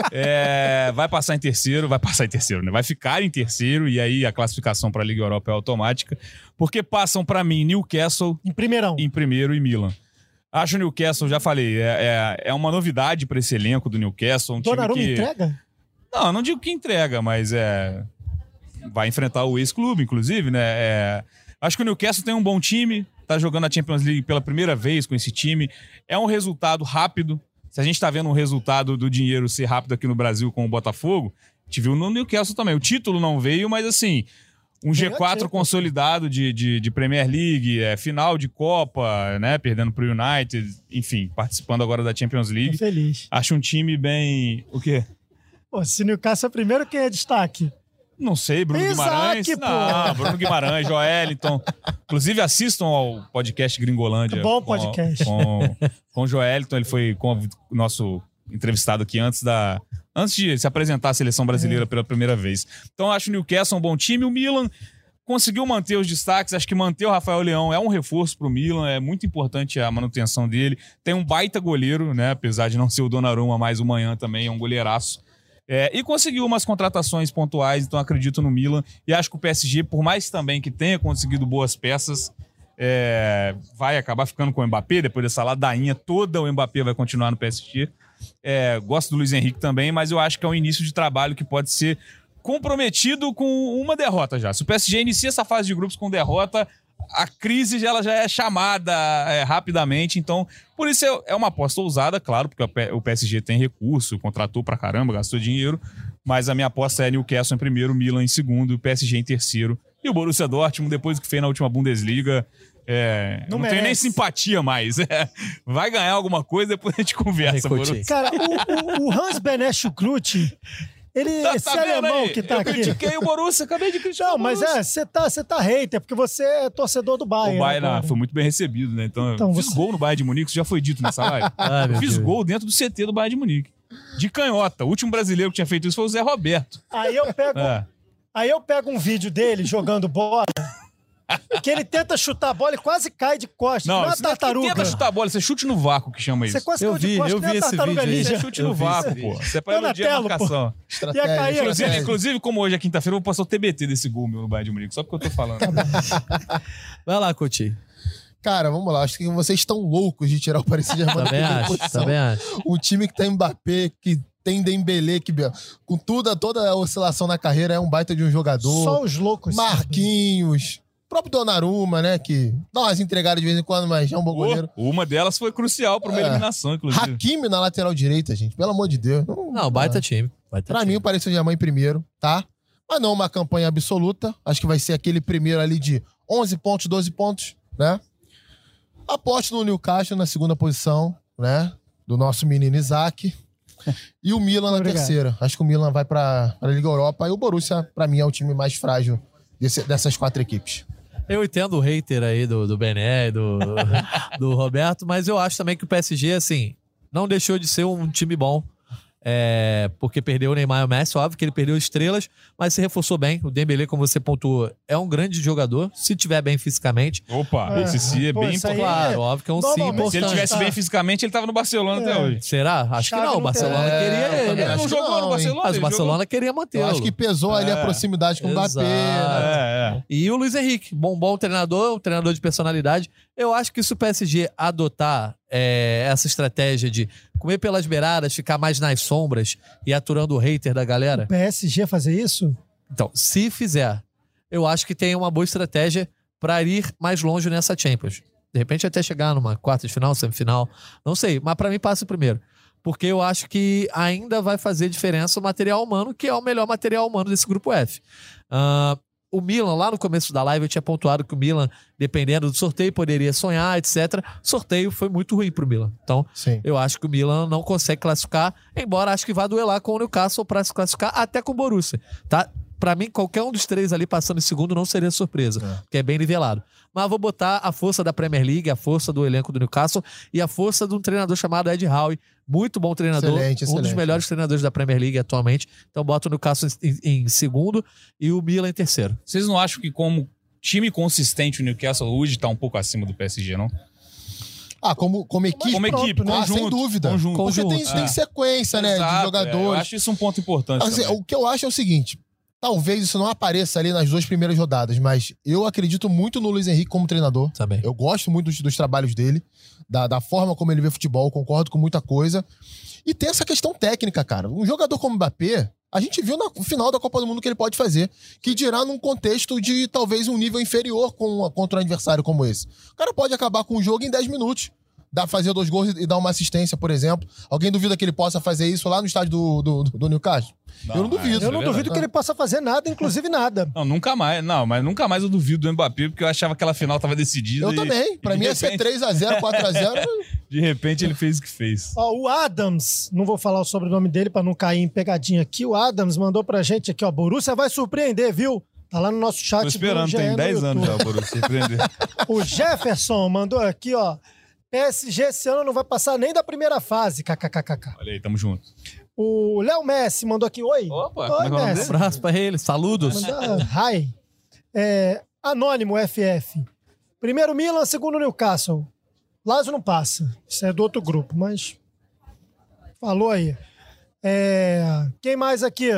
Vai passar em terceiro, né? Vai ficar em terceiro e aí a classificação para a Liga Europa é automática, porque passam para mim Newcastle
em primeiro
e Milan. Acho o Newcastle, já falei, é uma novidade para esse elenco do Newcastle.
Donnarumma entrega?
Não digo que entrega, mas vai enfrentar o ex-clube, inclusive, né? Acho que o Newcastle tem um bom time, tá jogando a Champions League pela primeira vez com esse time. É um resultado rápido. Se a gente tá vendo um resultado do dinheiro ser rápido aqui no Brasil com o Botafogo, a gente viu no Newcastle também. O título não veio, mas assim, um G4 consolidado de Premier League, final de Copa, né? Perdendo pro United, enfim, participando agora da Champions League.
Tô feliz.
Acho um time bem... O quê?
Pô, se o Newcastle é primeiro, quem é destaque?
Não sei, Bruno Guimarães. Não, Bruno Guimarães, Joelinton. Inclusive, assistam ao podcast Gringolândia.
Bom podcast.
Com o Joelinton, ele foi com o nosso entrevistado aqui antes de se apresentar à seleção brasileira pela primeira vez. Então, acho o Newcastle um bom time. O Milan conseguiu manter os destaques. Acho que manter o Rafael Leão é um reforço pro Milan. É muito importante a manutenção dele. Tem um baita goleiro, né? Apesar de não ser o Donnarumma, mas o Manhã também é um goleiraço. E conseguiu umas contratações pontuais, então acredito no Milan. E acho que o PSG, por mais também que tenha conseguido boas peças, vai acabar ficando com o Mbappé. Depois dessa ladainha toda, o Mbappé vai continuar no PSG. Gosto do Luiz Henrique também, mas eu acho que é um início de trabalho que pode ser comprometido com uma derrota já. Se o PSG inicia essa fase de grupos com derrota, a crise ela já é chamada rapidamente, então por isso é uma aposta ousada, claro, porque o PSG tem recurso, contratou pra caramba, gastou dinheiro, mas a minha aposta é Newcastle em primeiro, Milan em segundo, o PSG em terceiro, e o Borussia Dortmund, depois do que fez na última Bundesliga, não tenho nem simpatia mais. Vai ganhar alguma coisa, depois a gente conversa.
Cara, o Hans Benesch Krut, esse alemão aí? Que tá aqui.
Eu critiquei o Borussia, acabei de criticar o Borussia.
Mas você tá hater, porque você é torcedor do Bayern.
O Bayern foi muito bem recebido, né? Então eu fiz gol no Bayern de Munique, isso já foi dito nessa live. Eu fiz gol dentro do CT do Bayern de Munique. De canhota. O último brasileiro que tinha feito isso foi o Zé Roberto.
Aí eu pego um vídeo dele jogando bola, que ele tenta chutar a bola e quase cai de costas. Não é uma tartaruga.
Você tenta chutar a bola, você chute no vácuo, que chama isso.
Você quase caiu de costas,
eu vi esse vídeo aí.
Você chute no vácuo, pô. Você pode elogiar a marcação. Inclusive, como hoje é quinta-feira, eu vou passar o TBT desse gol meu no Bayern de Munique, só porque eu tô falando.
Vai lá, Coutinho.
Cara, vamos lá. Acho que vocês estão loucos de tirar o Paris Saint-Germain da primeira posição.
Também acho.
Um time que tem Mbappé, que tem Dembélé, que com toda a oscilação na carreira é um baita de um jogador.
Só os loucos.
Marquinhos. O próprio Donnarumma, né? Que dá umas entregadas de vez em quando, mas é um bom goleiro.
Uma delas foi crucial para uma eliminação, inclusive.
Hakimi na lateral direita, gente. Pelo amor de Deus.
Não, baita time.
Pra mim, o Paris Saint-Germain em primeiro, tá? Mas não uma campanha absoluta. Acho que vai ser aquele primeiro ali de 11 pontos, 12 pontos, né? Aposto no Newcastle na segunda posição, né? Do nosso menino Isaac. E o Milan na terceira. Acho que o Milan vai pra Liga Europa. E o Borussia, pra mim, é o time mais frágil dessas 4 equipes.
Eu entendo o hater aí do Bené, do Roberto, mas eu acho também que o PSG, assim, não deixou de ser um time bom. porque perdeu o Neymar e o Messi, óbvio que ele perdeu estrelas, mas se reforçou bem. O Dembélé, como você pontuou, é um grande jogador, se tiver bem fisicamente.
Opa, esse sim é bem
isso aí
importante.
Claro, óbvio que é um sim
Normalmente,
importante.
Se ele tivesse bem fisicamente, ele tava no Barcelona até hoje.
Será? Acho
Chave
que não. O
não
Barcelona
tem.
queria ele.
Ele
acho
não
que
jogou
não,
no
hein?
Barcelona.
Mas o
ele
Barcelona queria
Eu
mantê-lo.
acho que pesou ali a proximidade com o Mbappé.
Exato.
Né?
E o Luiz Henrique, bom treinador, um treinador de personalidade. Eu acho que se o PSG adotar essa estratégia de comer pelas beiradas, ficar mais nas sombras e aturando o hater da galera,
PSG fazer isso?
então, se fizer, eu acho que tem uma boa estratégia para ir mais longe nessa Champions. De repente até chegar numa quarta de final, semifinal, não sei, mas para mim passa o primeiro. Porque eu acho que ainda vai fazer diferença o material humano, que é o melhor material humano desse grupo F. O Milan, lá no começo da live, eu tinha pontuado que o Milan, dependendo do sorteio, poderia sonhar, etc. O sorteio foi muito ruim pro Milan. Então,
Sim.
eu acho que o Milan não consegue classificar, embora acho que vá duelar com o Newcastle para se classificar, até com o Borussia. Tá? Pra mim, qualquer um dos três ali passando em segundo não seria surpresa, porque é bem nivelado. Mas vou botar a força da Premier League, a força do elenco do Newcastle e a força de um treinador chamado Ed Howe. Muito bom treinador,
Excelente,
um dos
excelente.
melhores treinadores da Premier League atualmente. Então boto o Newcastle em segundo e o Milan em terceiro.
Vocês não acham que como time consistente o Newcastle hoje tá um pouco acima do PSG, não?
Como equipe.
Como equipe,
né?
conjunto.
Sem dúvida.
Conjunto.
Porque tem sequência, né, de
Exato,
jogadores.
eu acho isso um ponto importante
Assim,
também.
o que eu acho é o seguinte: talvez isso não apareça ali nas duas primeiras rodadas, mas eu acredito muito no Luiz Henrique como treinador.
Também.
Eu gosto muito dos trabalhos dele, da forma como ele vê futebol, concordo com muita coisa. E tem essa questão técnica, cara. Um jogador como o Mbappé, a gente viu no final da Copa do Mundo o que ele pode fazer, que dirá num contexto de talvez um nível inferior contra um adversário como esse. O cara pode acabar com o jogo em 10 minutos. Fazer 2 gols e dar uma assistência, por exemplo. Alguém duvida que ele possa fazer isso lá no estádio do Newcastle? Eu não duvido.
Eu não duvido que ele possa fazer nada, inclusive nada.
Não, nunca mais. Não, mas nunca mais eu duvido do Mbappé, porque eu achava que aquela final tava decidida.
Eu também. Pra mim ia ser 3x0, 4x0.
De repente ele fez o que fez.
Ó, o Adams, não vou falar o sobrenome dele pra não cair em pegadinha aqui. O Adams mandou pra gente aqui, ó. Borussia vai surpreender, viu? Tá lá no nosso chat.
Tô esperando,
do GE
tem
no
10 anos
YouTube.
já, por surpreender.
O Jefferson mandou aqui, ó. PSG esse ano não vai passar nem da primeira fase. KKKK.
Olha aí, tamo junto.
O Léo Messi mandou aqui. Oi.
Opa, como
Oi,
é que é o nome
Messi.
Um abraço pra ele, saludos.
Manda hi. Anônimo FF. Primeiro Milan, segundo Newcastle. Lazio não passa. Isso é do outro grupo, mas... Falou aí. Quem mais aqui?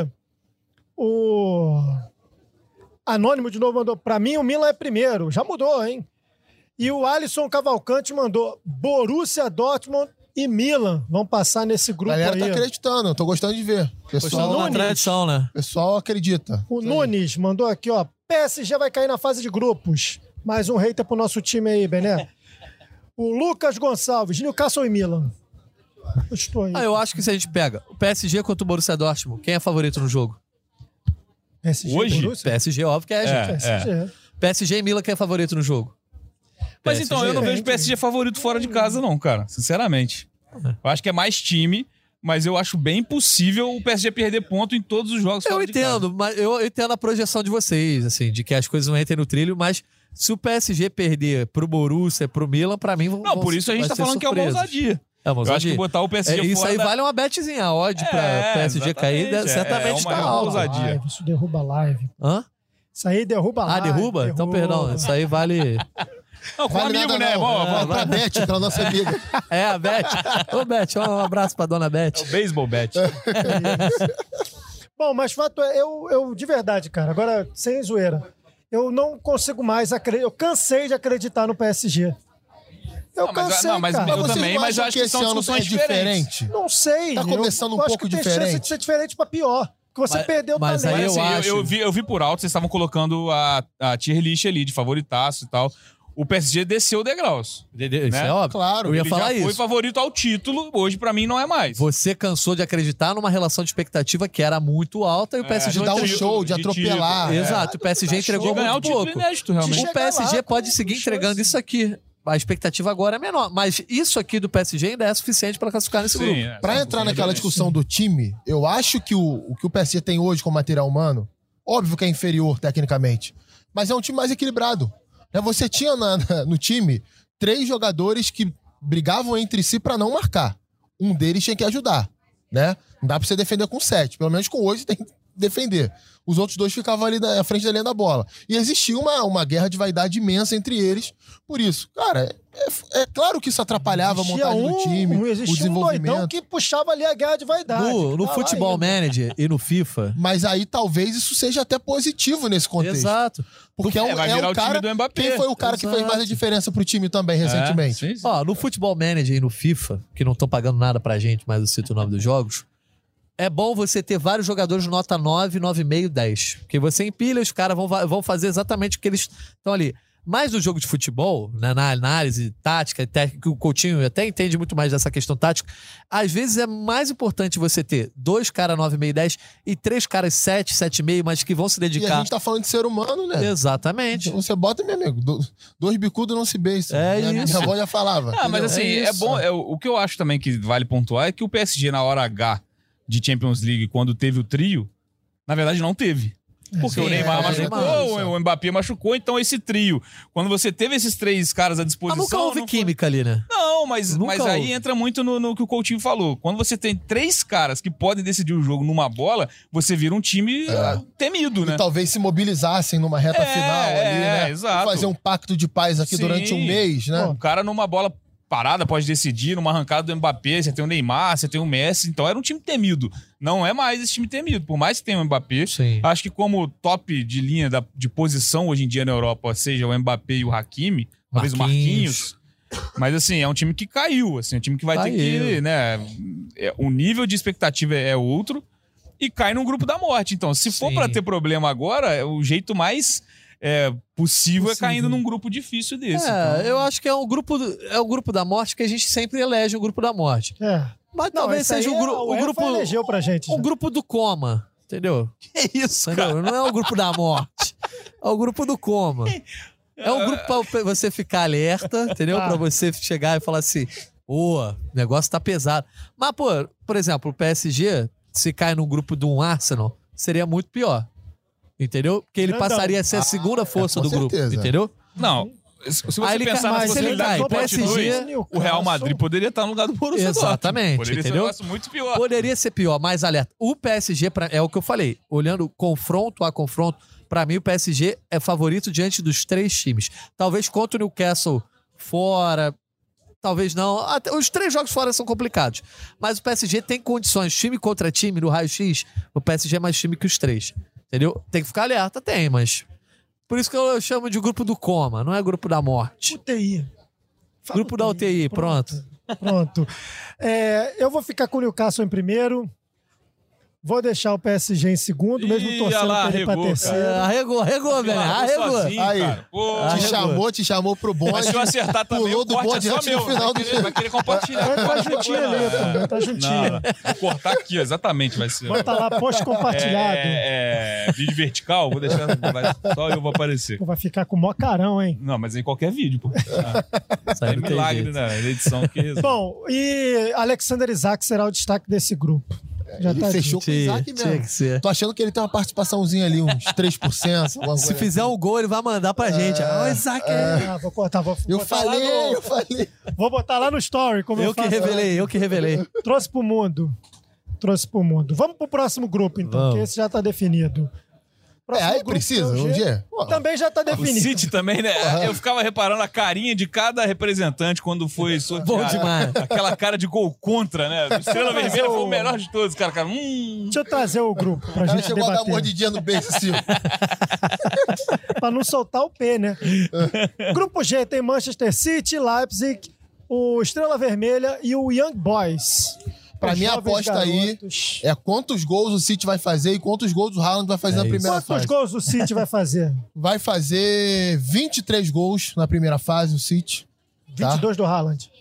O Anônimo de novo mandou. Pra mim, o Milan é primeiro. Já mudou, hein? E o Alisson Cavalcante mandou Borussia, Dortmund e Milan vão passar nesse
A
grupo
galera
aí.
tá acreditando, eu tô gostando de ver.
Postando uma tradição, né?
Pessoal acredita.
O Nunes mandou aqui, ó. PSG vai cair na fase de grupos. Mais um hater pro nosso time aí, Bené. O Lucas Gonçalves, Newcastle e Milan. Estou aí.
Eu acho que se a gente pega o PSG contra o Borussia Dortmund, quem é favorito no jogo?
PSG,
Hoje?
Borussia?
PSG, óbvio que é, gente.
PSG.
PSG e Milan, quem é favorito no jogo?
Mas
PSG.
então, eu não vejo o PSG favorito fora de casa, não, cara. Sinceramente. Eu acho que é mais time, mas eu acho bem possível o PSG perder ponto em todos os jogos
Eu
fora de casa.
entendo, mas eu entendo a projeção de vocês, assim, de que as coisas não entrem no trilho, mas se o PSG perder pro Borussia, pro Milan, pra mim
Não, por isso a gente tá falando que é uma ousadia.
É uma
Eu acho
ousadia.
que botar o PSG
Isso
fora
aí
da...
vale uma betzinha. A odd pra PSG cair
exatamente.
certamente
É uma
tá alta.
ousadia.
Live, isso derruba a live.
Hã?
Isso aí derruba a live.
Derruba? Então, perdão. Isso aí vale...
Não, com um
Vale
amigo,
nada,
né?
não.
Vamos
Pra Beth, aquela nossa amiga.
É, a Beth. Ô, Beth, um abraço pra dona Beth.
Baseball bet.
Bom, mas fato é, eu de verdade, cara, agora sem zoeira, eu não consigo mais acreditar, eu cansei de acreditar no PSG. Eu cansei,
mas
cara.
eu
Mas vocês
também,
não
mas eu
acham
acho que
esse
são
ano
discussões
é
diferentes.
diferente?
Não sei.
Tá começando um
acho
pouco
que tem chance
diferente.
de ser diferente pra pior. Que você
Mas-
perdeu
mas
também.
aí
Mas,
eu
assim,
acho-
eu vi por alto, vocês estavam colocando a tier list ali, de favoritaço e tal. O PSG desceu degraus.
Isso
Né?
é óbvio.
Claro.
Eu ia
Ele
falar
já foi
isso.
favorito ao título, hoje pra mim não é mais.
Você cansou de acreditar numa relação de expectativa que era muito alta e o PSG
de dar um
entregou-
show, de atropelar.
Exato, o PSG entregou
De ganhar o
muito
título
pouco.
inédito, realmente.
O PSG
lá,
pode
com
seguir
chance.
entregando isso aqui. A expectativa agora é menor. Mas isso aqui do PSG ainda é suficiente para classificar nesse grupo.
Pra entrar naquela discussão do time, eu acho que o que o PSG tem hoje com material humano, óbvio que é inferior tecnicamente, mas é um time mais equilibrado. Você tinha no time 3 jogadores que brigavam entre si pra não marcar. Um deles tinha que ajudar. né? Não dá pra você defender com 7. Pelo menos com 8 você tem que defender. Os outros 2 ficavam ali à frente da linha da bola. E existia uma guerra de vaidade imensa entre eles. Por isso, cara, é claro que isso atrapalhava a montagem do time, o
existia um doidão
desenvolvimento.
que puxava ali a guerra de vaidade.
No
Tá lá
Futebol
ainda.
Manager e no FIFA.
Mas aí talvez isso seja até positivo nesse contexto.
Exato.
Porque
vai virar
um
o
cara...
time do Mbappé.
Quem foi o cara que fez
Exato.
mais a diferença pro time também, recentemente?
Sim, sim.
Ó, no Futebol Manager e no FIFA, que não estão pagando nada pra gente, mas eu cito o nome dos jogos, é bom você ter vários jogadores de nota 9, 9,5, 10. Porque você empilha, os caras vão fazer exatamente o que eles estão ali. Mas no jogo de futebol, né, na análise tática e técnica, o Coutinho até entende muito mais dessa questão tática, às vezes é mais importante você ter 2 caras 9,5, 10 e 3 caras 7, 7,5, mas que vão se
E a
dedicar.
gente tá falando de ser humano, né?
Exatamente.
Você bota, meu amigo, 2 bicudos não se beijam.
É
Minha
isso.
avó já falava.
Ah, mas assim,
É
é
isso.
bom. O que eu acho também que vale pontuar é que o PSG, na hora H de Champions League, quando teve o trio, na verdade não teve. Porque
Sim,
o Neymar machucou,
Neymar.
o Mbappé machucou, então esse trio. Quando você teve esses 3 caras à
Mas
disposição.
nunca houve
não foi-
química ali, né?
Não, mas
Nunca
aí
houve.
entra muito no que o Coutinho falou. Quando você tem 3 caras que podem decidir o jogo numa bola, você vira um time temido, né?
E talvez se mobilizassem numa reta final ali, né?
exato.
Fazer um pacto de paz aqui
Sim.
durante um mês, né?
O cara numa bola parada pode decidir, numa arrancada do Mbappé, você tem o Neymar, você tem o Messi, então era um time temido. Não é mais esse time temido, por mais que tenha o Mbappé.
Sim.
Acho que como top de linha de posição hoje em dia na Europa, seja o Mbappé e o Hakimi, talvez o Marquinhos. Mas assim, é um time que caiu, assim, um time que vai ter que, né, o nível de expectativa é outro e cai num grupo da morte. Então, se for
Sim.
pra ter problema agora, o jeito mais possível é caindo num grupo difícil desse. Então,
Eu acho que é um grupo da morte que a gente sempre elege o grupo da morte.
É.
Mas
Não,
talvez
esse
seja
aí
o
UEFA
grupo.
elegeu pra gente.
O
já.
grupo do coma, entendeu?
que isso,
Entendeu? Não é o grupo da morte. É o grupo do coma. É um grupo pra você ficar alerta, entendeu? Pra você chegar e falar assim, o negócio tá pesado. Mas, pô, por exemplo, o PSG, se cai no grupo de um Arsenal, seria muito pior. Entendeu? Porque ele
Grandão.
passaria a ser a segunda força
com
do grupo,
certeza.
entendeu?
Não, se você
Aí ele
pensar
cai,
na
mas ele
possibilidade
cai,
do pote
PSG,
2, o Real Madrid poderia estar no lugar do Borussia
Exatamente,
Dortmund. Poderia ser um
entendeu?
negócio muito pior.
Poderia ser pior, mais alerta. O PSG, é o que eu falei, olhando confronto a confronto, pra mim o PSG é favorito diante dos 3 times. Talvez contra o Newcastle fora, talvez não. Até, os 3 jogos fora são complicados. Mas o PSG tem condições, time contra time, no raio-x, o PSG é mais time que os 3. Entendeu? Tem que ficar alerta, tem, mas... Por isso que eu chamo de grupo do coma, não é grupo da morte.
UTI. Fala
Grupo da UTI, pronto.
Pronto. Eu vou ficar com o Newcastle em primeiro. Vou deixar o PSG em segundo, mesmo
Ih,
torcendo
olha lá,
pra ele pra
arregou,
terceiro.
Arregou, velho. Arregou.
Sozinho,
Aí.
cara. Pô,
Te chamou pro bonde.
mas se eu acertar também,
pulou
o
do
corte
bonde
é só
antes do
meu.
final do
Vai querer compartilhar.
Tá juntinho ali, pô. Tá juntinho.
Não, vou cortar aqui, ó, exatamente. Vai ser.
Bota lá, post compartilhado.
Vídeo vertical, vou deixar. Só eu vou aparecer.
Pô, vai ficar com o mó carão, hein?
Não, mas em qualquer vídeo, pô.
Sai
É
do
milagre,
TG.
né? Na edição que resolve.
Bom, e Alexander Isaac será o destaque desse grupo. Já
Ele
tá
fechou com o Isaac
Tinha
mesmo.
que ser.
Tô achando que ele tem uma participaçãozinha ali, uns 3%. alguma
Se
coisa.
fizer um gol, ele vai mandar pra gente. Ah, o Isaac
Vou cortar, vou
Eu
botar lá
falei,
no-
eu falei.
Vou botar lá no story, como eu
Eu que
faço.
revelei, eu que revelei.
Trouxe pro mundo. Vamos pro próximo grupo, então,
Vamos.
que esse já tá definido. Próximo
Aí
grupo
precisa,
é o
um
G.
dia. Pô,
Também já tá
O
definido.
City também, né? Eu ficava reparando a carinha de cada representante quando foi sorteado.
Bom demais.
Aquela cara de gol contra, né? O Estrela Vermelha foi o melhor de todos, cara.
Deixa eu trazer o grupo pra
o cara
gente
chegou a dar
debater.
mordidinha no beijo, assim.
Pra não soltar o P, né? Grupo G tem Manchester City, Leipzig, o Estrela Vermelha e o Young Boys.
Pra
Os
mim, a
jovens
aposta aí
garotos.
é quantos gols o City vai fazer e quantos gols o Haaland vai fazer na
isso.
primeira
Quantos
fase.
gols o City vai fazer?
Vai fazer 23 gols na primeira fase, o City. Tá?
22 do Haaland.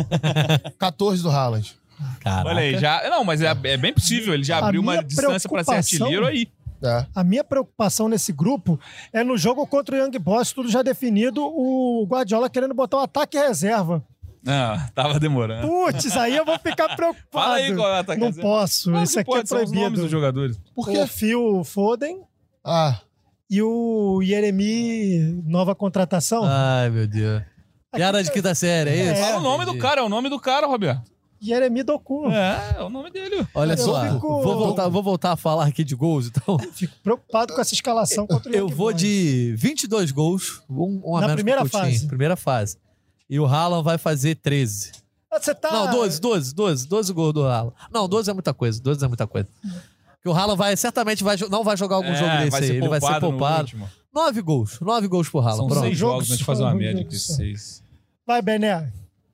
14 do Haaland.
Caraca.
Olha aí, já. Não, mas é bem possível. Ele já
A
abriu uma
minha
distância pra ser
preocupação-
artilheiro aí.
É.
A minha preocupação nesse grupo é no jogo contra o Young Boys, tudo já definido, o Guardiola querendo botar o ataque reserva.
Ah, tava demorando.
Putz, aí eu vou ficar preocupado.
Fala aí qual é o ataque
Não
reserva.
posso,
Claro
isso
que
aqui
pode,
é
são os nomes dos
proibido.
jogadores.
Por
O
quê?
Phil Foden
Ah,
e o Yeremi, nova contratação.
Ai, meu Deus. Piada de quinta série, é isso?
Fala o nome do cara, é o nome do cara, Roberto.
Jeremy Doku.
É o nome dele.
Olha
Eu
só,
fico-
vou voltar a falar aqui de gols, então.
Fico preocupado com essa escalação contra o
Eu
Young
vou
Boys.
de 22 gols, um a
Na
menos
primeira
que o Coutinho.
fase.
Primeira fase. E o Haaland vai fazer 13.
Ah, você tá...
Não, 12 gols do Haaland. Não, 12 é muita coisa, Porque o Haaland certamente não vai jogar algum jogo desse aí, ele vai ser poupado. 9 gols pro Haaland,
São
pronto.
6
Jogo
jogos, a gente
só,
faz uma
um
média
jogo
aqui,
só.
6.
Vai, Bené.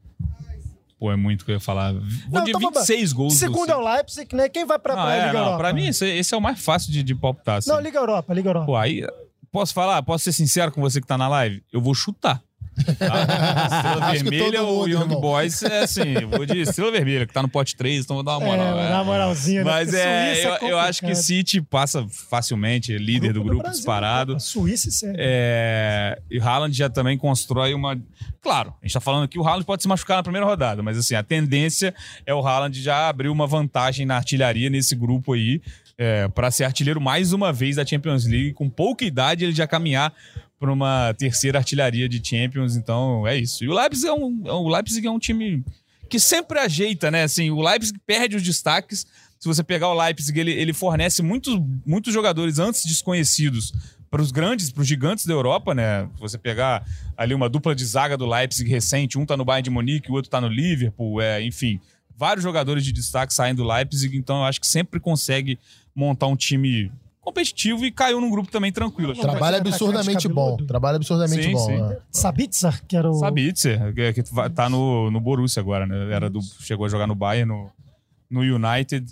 Pô, é muito que eu ia falar. Vou
Não,
de
então vamos lá.
26 gols.
Segundo é o Leipzig, né? Quem vai pra Liga Europa?
Pra mim, esse é o mais fácil de palpitar. Assim.
Não, Liga Europa.
Pô, aí, posso falar? Posso ser sincero com você que tá na live? Eu vou chutar. Tá? Estrela
Acho que
Vermelha
todo
ou
mundo,
Young
irmão.
Boys é assim, eu vou de Estrela Vermelha, que tá no pote 3, então vou dar uma moral.
Dá uma moralzinha, né?
Mas
Porque Suíça
eu acho que
complicado.
City passa facilmente, é líder do grupo
Brasil,
disparado.
né? Suíça e Sérvia.
E Haaland já também constrói uma... Claro, a gente tá falando aqui, o Haaland pode se machucar na primeira rodada, mas assim, a tendência é o Haaland já abrir uma vantagem na artilharia nesse grupo aí, para ser artilheiro mais uma vez da Champions League. Com pouca idade, ele já caminhar para uma terceira artilharia de Champions, então é isso. E o Leipzig é um time que sempre ajeita, né? Assim, o Leipzig perde os destaques. Se você pegar o Leipzig, ele fornece muitos jogadores antes desconhecidos para os gigantes da Europa, né? Se você pegar ali uma dupla de zaga do Leipzig recente, um tá no Bayern de Munique, o outro tá no Liverpool, enfim, vários jogadores de destaque saem do Leipzig, então eu acho que sempre consegue montar um time competitivo e caiu num grupo também tranquilo.
Trabalho absurdamente bom. Trabalho absurdamente
Sim,
bom.
sim.
né?
Sabitzer, que era o...
Sabitzer, que tá no Borussia agora, né? Chegou a jogar no Bayern, no United.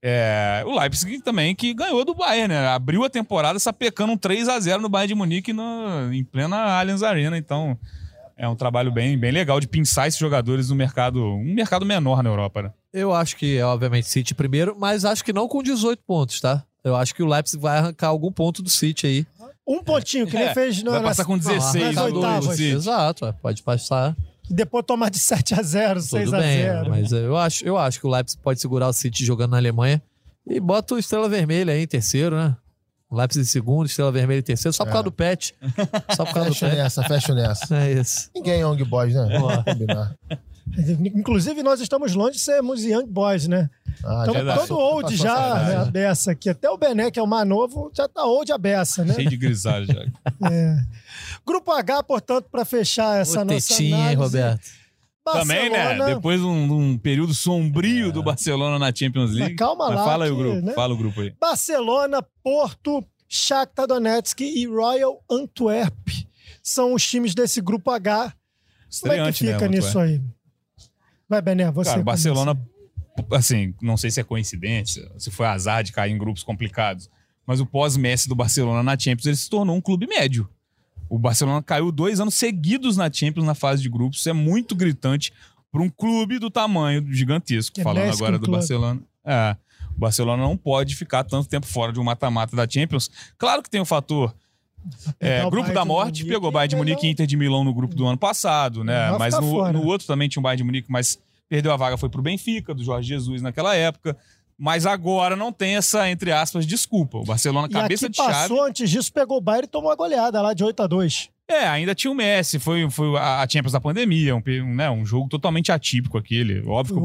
O Leipzig também, que ganhou do Bayern, né? Abriu a temporada sapecando um 3-0 no Bayern de Munique em plena Allianz Arena. Então, é um trabalho bem, bem legal de pinçar esses jogadores no mercado, um mercado menor na Europa, né?
Eu acho que é, obviamente, City primeiro, mas acho que não com 18 pontos, tá? Eu acho que o Leipzig vai arrancar algum ponto do City aí.
Um pontinho, que nem fez...
Vai passar com 16
nas
no
oitavas.
City.
Exato, pode passar.
E depois tomar de 7-0,
Tudo bem,
6-0.
mas eu acho que o Leipzig pode segurar o City jogando na Alemanha e bota o Estrela Vermelha aí em terceiro, né? O Leipzig em segundo, Estrela Vermelha em terceiro, só por causa do Pet. Só por causa do
Fecho nessa.
É isso.
Ninguém é Young Boys, né?
Boa.
Combinar.
Inclusive, nós estamos longe de sermos Young Boys, né?
Já
Estamos
passou,
todo old
passou
já,
essa
né,
idade.
a beça aqui. Até o Bené, que é o mais novo, já tá old a beça, né?
Cheio de grisalho já.
Grupo H, portanto, para fechar essa
O
nossa
tetinha, hein,
análise.
Roberto?
Também, né?
Barcelona-
Depois de um período sombrio do Barcelona na Champions League.
Mas calma lá
Fala aí o
que,
grupo,
né?
fala o grupo aí.
Barcelona, Porto, Shakhtar Donetsk e Royal Antwerp são os times desse grupo H. Como é que
Estreante, né?
fica nisso aí? Vai, Bené, você.
Cara, o
começa.
Barcelona, assim, não sei se é coincidência, se foi azar de cair em grupos complicados, mas o pós-Messi do Barcelona na Champions, ele se tornou um clube médio. O Barcelona caiu 2 anos seguidos na Champions na fase de grupos. Isso é muito gritante para um clube do tamanho gigantesco.
Que é
Falando
Messi
agora
com
do
clube.
Barcelona. O Barcelona não pode ficar tanto tempo fora de um mata-mata da Champions. Claro que tem o fator
Pegar o
grupo
Bayern
da
de
morte,
Munique,
pegou Bayern de Munique e Inter de Milão no grupo do ano passado, né?
Vai
Mas
ficar fora.
no outro também tinha um Bayern de Munique, mas perdeu a vaga, foi pro Benfica, do Jorge Jesus naquela época. Mas agora não tem essa, entre aspas, desculpa. O Barcelona,
E
cabeça
aqui
de chave.
passou, antes disso, pegou o Bayern e tomou uma goleada lá de 8-2.
Ainda tinha o Messi, foi a Champions da pandemia, um jogo totalmente atípico aquele. Óbvio que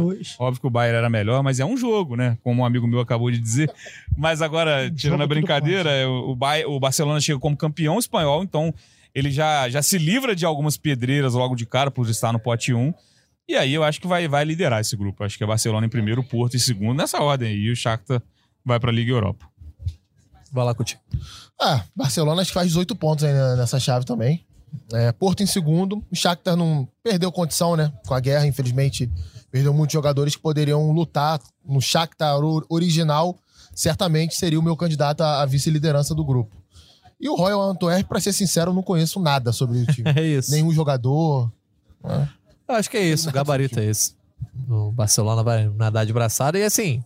o Bayern era melhor, mas é um jogo, né? Como um amigo meu acabou de dizer. Mas agora, tirando a brincadeira, o Barcelona chega como campeão espanhol, então ele já se livra de algumas pedreiras logo de cara por estar no pote 1. E aí eu acho que vai liderar esse grupo. Acho que é Barcelona em primeiro, Porto em segundo, nessa ordem aí. E o Shakhtar vai pra Liga Europa.
Vai lá contigo.
Barcelona acho que faz 18 pontos aí nessa chave também. Porto em segundo. O Shakhtar não perdeu condição, né? Com a guerra, infelizmente, perdeu muitos jogadores que poderiam lutar no Shakhtar original. Certamente seria o meu candidato à vice-liderança do grupo. E o Royal Antwerp, pra ser sincero, eu não conheço nada sobre o time.
É isso.
Nenhum jogador.
Eu acho que é isso, o gabarito é esse. O Barcelona vai nadar de braçada e assim,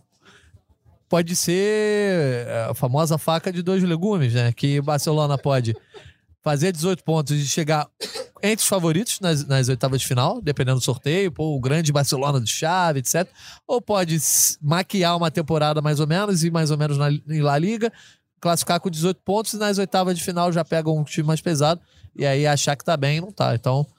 pode ser a famosa faca de 2 legumes, né? Que o Barcelona pode fazer 18 pontos e chegar entre os favoritos nas oitavas de final, dependendo do sorteio, o grande Barcelona de chave, etc. Ou pode maquiar uma temporada mais ou menos, e mais ou menos em La Liga, classificar com 18 pontos e nas oitavas de final já pega um time mais pesado e aí achar que tá bem e não tá. Então,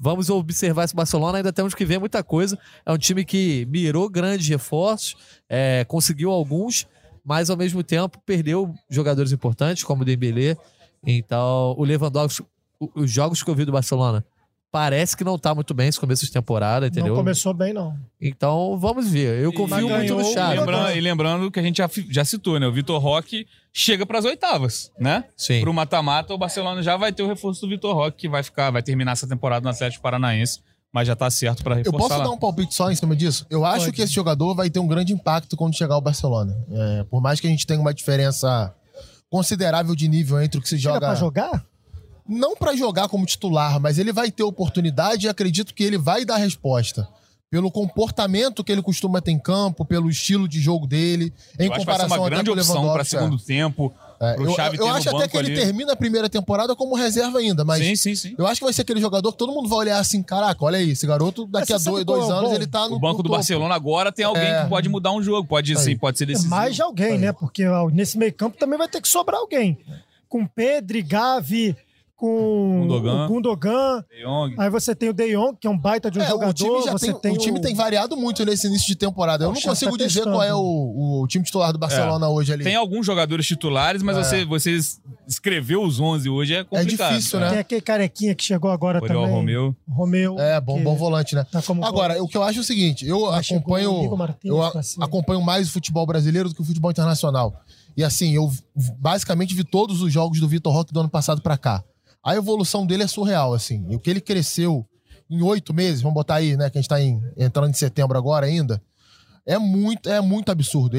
vamos observar esse Barcelona, ainda temos que ver muita coisa. É um time que mirou grandes reforços, conseguiu alguns, mas ao mesmo tempo perdeu jogadores importantes, como o Dembélé. Então, o Lewandowski, os jogos que eu vi do Barcelona, parece que não tá muito bem esse começo de temporada, entendeu?
Não começou bem, não.
Então, vamos ver. Eu confio muito no Xavi.
E lembrando que a gente já citou, né? O Vitor Roque chega pras oitavas, né?
Sim.
Pro mata-mata, o Barcelona já vai ter o reforço do Vitor Roque, que vai terminar essa temporada no Atlético Paranaense, mas já tá certo pra reforçar.
Eu posso dar um palpite só em cima disso? Eu acho que esse jogador vai ter um grande impacto quando chegar ao Barcelona. Por mais que a gente tenha uma diferença considerável de nível entre o que se joga...
Chega pra jogar?
Não pra jogar como titular, mas ele vai ter oportunidade e acredito que ele vai dar resposta. Pelo comportamento que ele costuma ter em campo, pelo estilo de jogo dele, em comparação até com o Lewandowski.
Pra segundo tempo, pro Xavi ter
eu
no
acho até
banco
que ele
ali.
termina a primeira temporada como reserva ainda, mas
Sim.
eu acho que vai ser aquele jogador que todo mundo vai olhar assim, caraca, olha aí, esse garoto daqui a
Mas você sabe
dois
qual é o
anos
bom?
ele tá no
O banco do
topo.
Barcelona agora tem alguém que pode mudar um jogo, pode ser decisivo.
Mais de alguém, né? Porque nesse meio campo também vai ter que sobrar alguém. Com Pedri, Gavi, com
Gundogan.
o Gundogan.
De Jong.
Aí você tem o De Jong, que é um baita de um jogador.
O time tem variado muito nesse início de temporada. Eu não
Xavi
consigo
tá
dizer
testando.
qual é o time titular do Barcelona hoje ali.
Tem alguns jogadores titulares, mas você escreveu os 11 hoje é complicado.
difícil, né?
Tem aquele carequinha que chegou agora
Oriol
também.
Romeu.
Romeu.
Bom volante, né?
Tá como
Agora,
volante.
o que eu acho é o seguinte, eu
Mas chegou o Igor
acompanho,
Martins pra cima.
acompanho mais o futebol brasileiro do que o futebol internacional. E assim, eu basicamente vi todos os jogos do Vitor Roque do ano passado pra cá. A evolução dele é surreal, assim. E o que ele cresceu em 8 meses, vamos botar aí, né, que a gente tá entrando em setembro agora ainda, é muito absurdo.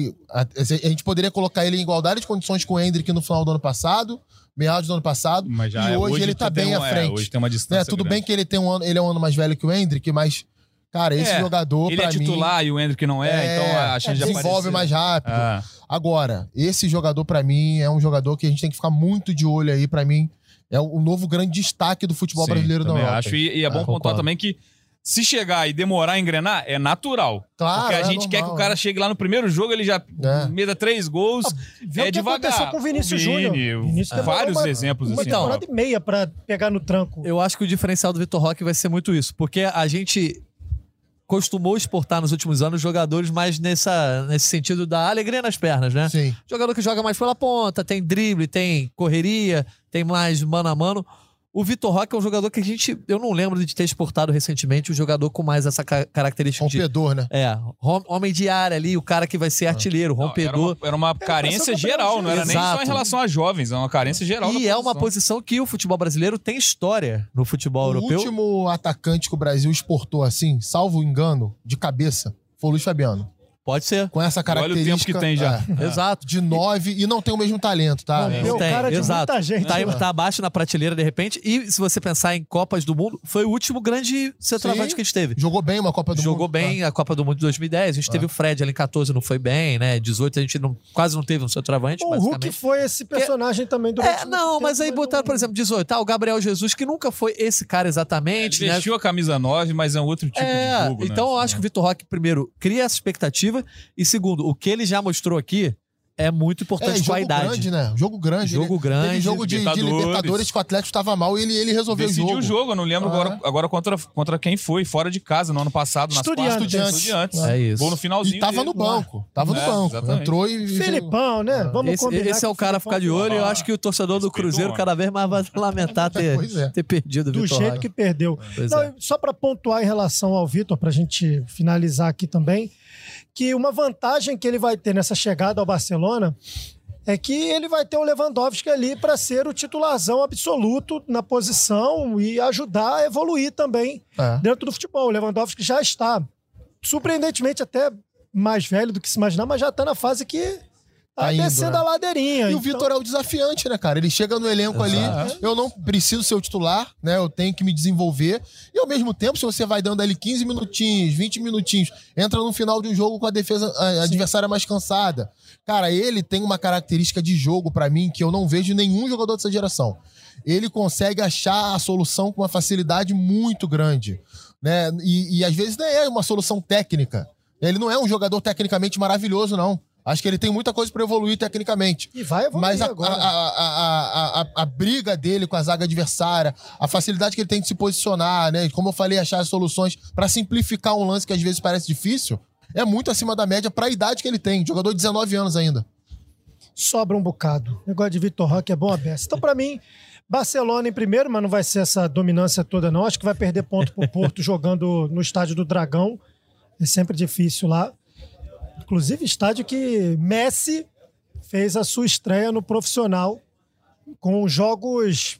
A gente poderia colocar ele em igualdade de condições com o Endrick no final do ano passado, meados do ano passado,
Mas
e hoje ele tá bem à frente.
Hoje tem uma distância
Né, tudo bem
grande.
que ele é um ano mais velho que o Endrick, mas, cara, esse jogador,
Ele
pra
é titular e o Endrick não então a chance de
desenvolve
aparecer.
mais rápido.
Ah.
Agora, esse jogador, pra mim, é um jogador que a gente tem que ficar muito de olho aí, pra mim. É o novo grande destaque do futebol brasileiro da
também
Europa.
acho. E é bom pontuar
concordo.
também que se chegar e demorar a engrenar, é natural.
Claro,
porque a
é
gente quer que
normal,
o cara chegue lá no primeiro jogo, ele já meta 3 gols,
Vê o que
devagar.
aconteceu com o Vinícius Júnior. Vinícius demorou
Vários exemplos
uma
assim.
temporada e meia pra pegar no tranco.
Eu acho que o diferencial do Vitor Roque vai ser muito isso, porque a gente costumou exportar nos últimos anos jogadores mais nesse sentido da alegria nas pernas, né?
Sim.
Jogador que joga mais pela ponta, tem drible, tem correria, tem mais mano a mano. O Vitor Roque é um jogador que eu não lembro de ter exportado recentemente, um jogador com mais essa característica
Rompedor, né?
homem de área ali, o cara que vai ser artilheiro, rompedor.
Era uma carência
passou
geral, não era nem só
Exato.
em relação a jovens, é uma carência geral.
E é uma posição que o futebol brasileiro tem história no futebol
O
europeu.
último atacante que o Brasil exportou assim, salvo engano, de cabeça, foi o Luiz Fabiano.
Pode ser.
Com essa
Olha
característica.
o tempo que tem já.
Exato.
De 9 e não tem o mesmo talento, tá?
Rompeu o
Tem,
cara de
exato.
muita gente.
Tá abaixo na prateleira de repente. E se você pensar em Copas do Mundo, foi o último grande centroavante
Sim.
que a gente teve.
Jogou bem uma Copa do Mundo.
Jogou bem a Copa do Mundo de 2010. A gente teve o Fred ali em 14, não foi bem, né? 18 a gente quase não teve um centroavante,
O
basicamente.
Hulk foi esse personagem também durante
Não,
muito
mas
tempo,
aí botaram, por exemplo, 18. O Gabriel Jesus, que nunca foi esse cara exatamente,
Ele
né?
vestiu a camisa 9, mas é um outro tipo de jogo,
então
né?
eu acho que o Vitor Roque, primeiro, cria essa expectativa. E segundo, o que ele já mostrou aqui é muito importante com a
jogo
idade.
grande, né? Jogo grande.
Jogo
Teve
grande,
jogo de Libertadores que o Atlético estava mal e ele resolveu
Decidiu
o jogo.
eu não lembro agora contra quem foi, fora de casa, no ano passado, nas quartas. Estudiantes.
É isso.
Gol no finalzinho.
E tava
dele.
no banco. Tava no
É,
banco.
exatamente.
Entrou e...
Felipão, né? Vamos combinar.
Esse é o
que
cara a
Felipão
ficar de olho. E eu acho que o torcedor do
Respeitou,
Cruzeiro
mano.
cada vez mais vai lamentar
Pois é.
ter perdido o
do
Vitor
jeito
Roque.
que perdeu.
Pois
Não,
é.
Só para pontuar em relação ao Vitor, para a gente finalizar aqui também, que uma vantagem que ele vai ter nessa chegada ao Barcelona é que ele vai ter o Lewandowski ali para ser o titularzão absoluto na posição e ajudar a evoluir também dentro do futebol. O Lewandowski já está, surpreendentemente até mais velho do que se imaginar, mas já está na fase que tá
indo,
descendo
né?
a ladeirinha.
E o
Então,
Vitor é o desafiante, né, cara? Ele chega no elenco ali, eu não preciso ser o titular, né? Eu tenho que me desenvolver. E ao mesmo tempo, se você vai dando ali 15 minutinhos, 20 minutinhos, entra no final de um jogo com a defesa adversária mais cansada. Cara, ele tem uma característica de jogo pra mim que eu não vejo em nenhum jogador dessa geração. Ele consegue achar a solução com uma facilidade muito grande, né? E às vezes não é uma solução técnica. Ele não é um jogador tecnicamente maravilhoso, não. Acho que ele tem muita coisa para evoluir tecnicamente.
E vai evoluir
Mas
agora.
a briga dele com a zaga adversária, a facilidade que ele tem de se posicionar, né? Como eu falei, achar soluções para simplificar um lance que às vezes parece difícil, é muito acima da média para a idade que ele tem. Jogador de 19 anos ainda.
Sobra um bocado. O negócio de Vitor Roque é bom a beça. Então, pra mim, Barcelona em primeiro, mas não vai ser essa dominância toda, não. Acho que vai perder ponto pro Porto jogando no estádio do Dragão. É sempre difícil lá. Inclusive, estádio que Messi fez a sua estreia no profissional com jogos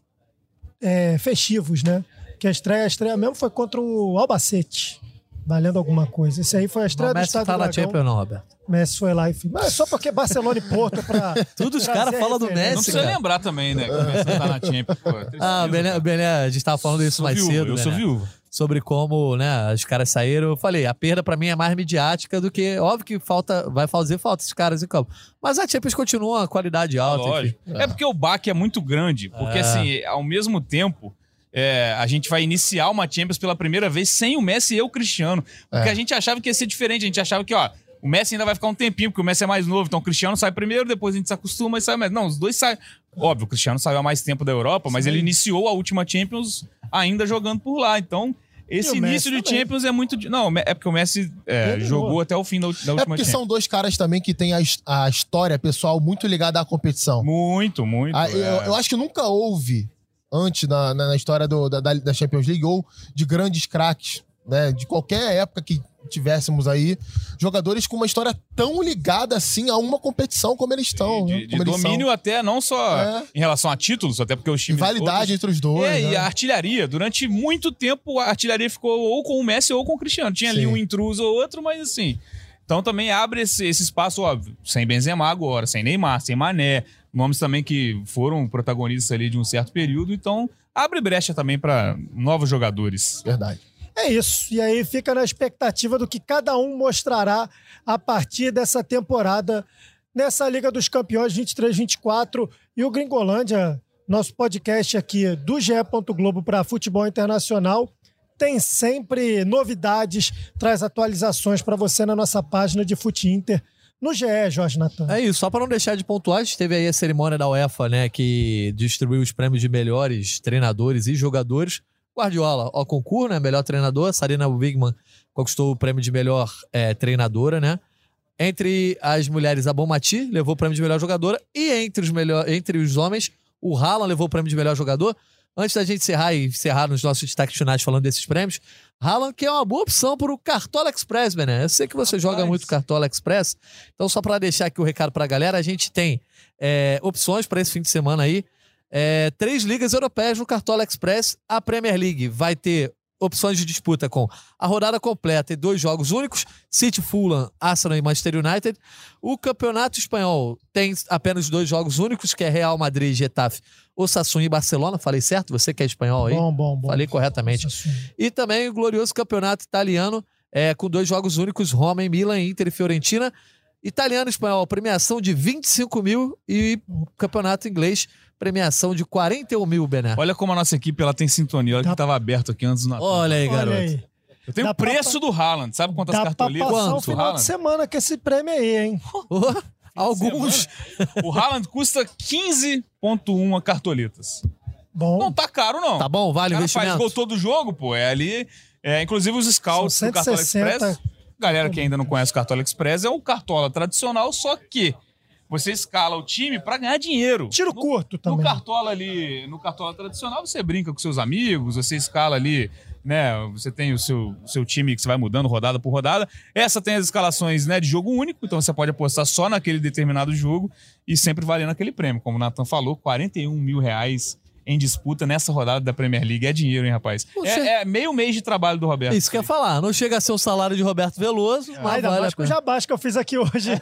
festivos, né? Que a estreia mesmo foi contra o Albacete, valendo alguma coisa. Esse aí foi a estreia do
Messi
estádio
tá
do
na
Dragão.
Champions não, Roberto.
Messi foi lá e fez. Mas é só porque Barcelona e Porto é pra.
Tudo os
trazer
caras falam do
referência.
Não
Messi,
precisa
cara.
lembrar também, né? Que o Messi não tá na Champions. Pô,
Ah, Bené, a gente tava falando isso
Sou
mais
viúvo,
cedo,
eu sou
Bené.
viúvo.
Sobre como, né, os caras saíram. Eu falei, a perda pra mim é mais midiática do que... Óbvio que vai fazer falta esses caras em campo. Mas a Champions continua a qualidade alta.
Lógico.
Enfim.
É porque o baque é muito grande. Porque, assim, ao mesmo tempo, a gente vai iniciar uma Champions pela primeira vez sem o Messi e o Cristiano. Porque a gente achava que ia ser diferente. A gente achava que, o Messi ainda vai ficar um tempinho, porque o Messi é mais novo. Então o Cristiano sai primeiro, depois a gente se acostuma e sai mais. Não, os dois saem. Óbvio, o Cristiano saiu há mais tempo da Europa, mas ele iniciou a última Champions ainda jogando por lá. Então... Esse
E o
início
Messi
de
também.
Champions é muito... Não, é porque o Messi jogou até o fim da última
É porque
Champions.
são dois caras também que têm a história pessoal muito ligada à competição.
Muito, muito.
Eu acho que nunca houve, antes na história da Champions League, ou de grandes craques, né? De qualquer época que tivéssemos aí, jogadores com uma história tão ligada assim a uma competição como eles estão.
De
né? Como eles
domínio
são.
até, não só em relação a títulos, até porque os times...
Rivalidade entre os dois.
E
né?
a artilharia. Durante muito tempo, a artilharia ficou ou com o Messi ou com o Cristiano. Tinha ali
Sim.
um intruso ou outro, mas assim... Então também abre esse espaço, óbvio, sem Benzema agora, sem Neymar, sem Mané, nomes também que foram protagonistas ali de um certo período. Então abre brecha também para novos jogadores.
Verdade.
É isso. E aí fica na expectativa do que cada um mostrará a partir dessa temporada nessa Liga dos Campeões 23-24. E o Gringolândia, nosso podcast aqui do GE. Globo para futebol internacional, tem sempre novidades, traz atualizações para você na nossa página de Fute Inter no GE, Jorge Natan.
É isso, só para não deixar de pontuar, a gente teve aí a cerimônia da UEFA, né, que distribuiu os prêmios de melhores treinadores e jogadores. Guardiola, ao concurso, né, melhor treinador. Sarina Wiegman conquistou o prêmio de melhor treinadora, né. Entre as mulheres, a Bonmati levou o prêmio de melhor jogadora. E entre os homens, o Haaland levou o prêmio de melhor jogador. Antes da gente encerrar nos nossos destaques finais falando desses prêmios, Haaland, que é uma boa opção para o Cartola Express, né? Eu sei que você joga muito Cartola Express, então só para deixar aqui o recado para a galera, a gente tem opções para esse fim de semana aí. 3 ligas europeias no Cartola Express. A Premier League vai ter opções de disputa com a rodada completa e 2 jogos únicos, City, Fulham, Arsenal e Manchester United. O Campeonato Espanhol tem apenas 2 jogos únicos, que é Real Madrid, Getafe, Osasuna e Barcelona. Falei certo? Você que é espanhol aí?
Bom.
Falei corretamente.
Osasuna.
E também o glorioso Campeonato Italiano, com 2 jogos únicos, Roma e Milan, Inter e Fiorentina. Italiano e espanhol, premiação de 25 mil, e o Campeonato Inglês, premiação de 41 mil, Bené.
Olha como a nossa equipe ela tem sintonia. Olha que estava aberto aqui antes do Natal.
Olha aí,
Olha
garoto.
aí.
Eu tenho
Dá
o preço do Haaland. Sabe quantas
Dá pra
cartolitas?
passar o
Quanto?
final de semana com esse prêmio aí, hein?
Alguns.
O Haaland custa 15,1 cartolitas.
Bom.
Não tá caro, não.
Tá bom, vale
O
o
cara faz
investimento.
gol todo jogo, pô. É ali. Inclusive os scouts
São
do Cartola
160.
Express. Galera que ainda não conhece o Cartola Express, é o Cartola tradicional, só que você escala o time pra ganhar dinheiro.
Tiro curto
No
também.
Cartola ali, no Cartola tradicional, você brinca com seus amigos, você escala ali, né? Você tem o seu time que você vai mudando rodada por rodada. Essa tem as escalações, né, de jogo único, então você pode apostar só naquele determinado jogo e sempre valendo aquele prêmio. Como o Nathan falou, 41 mil reais em disputa nessa rodada da Premier League. É dinheiro, hein, rapaz?
Poxa.
É meio mês de trabalho do Roberto.
Isso que eu ia falar. Não chega a ser o salário de Roberto Veloso, mas
Ainda
vale
mais
a
com o
pena.
jabás que eu fiz aqui hoje.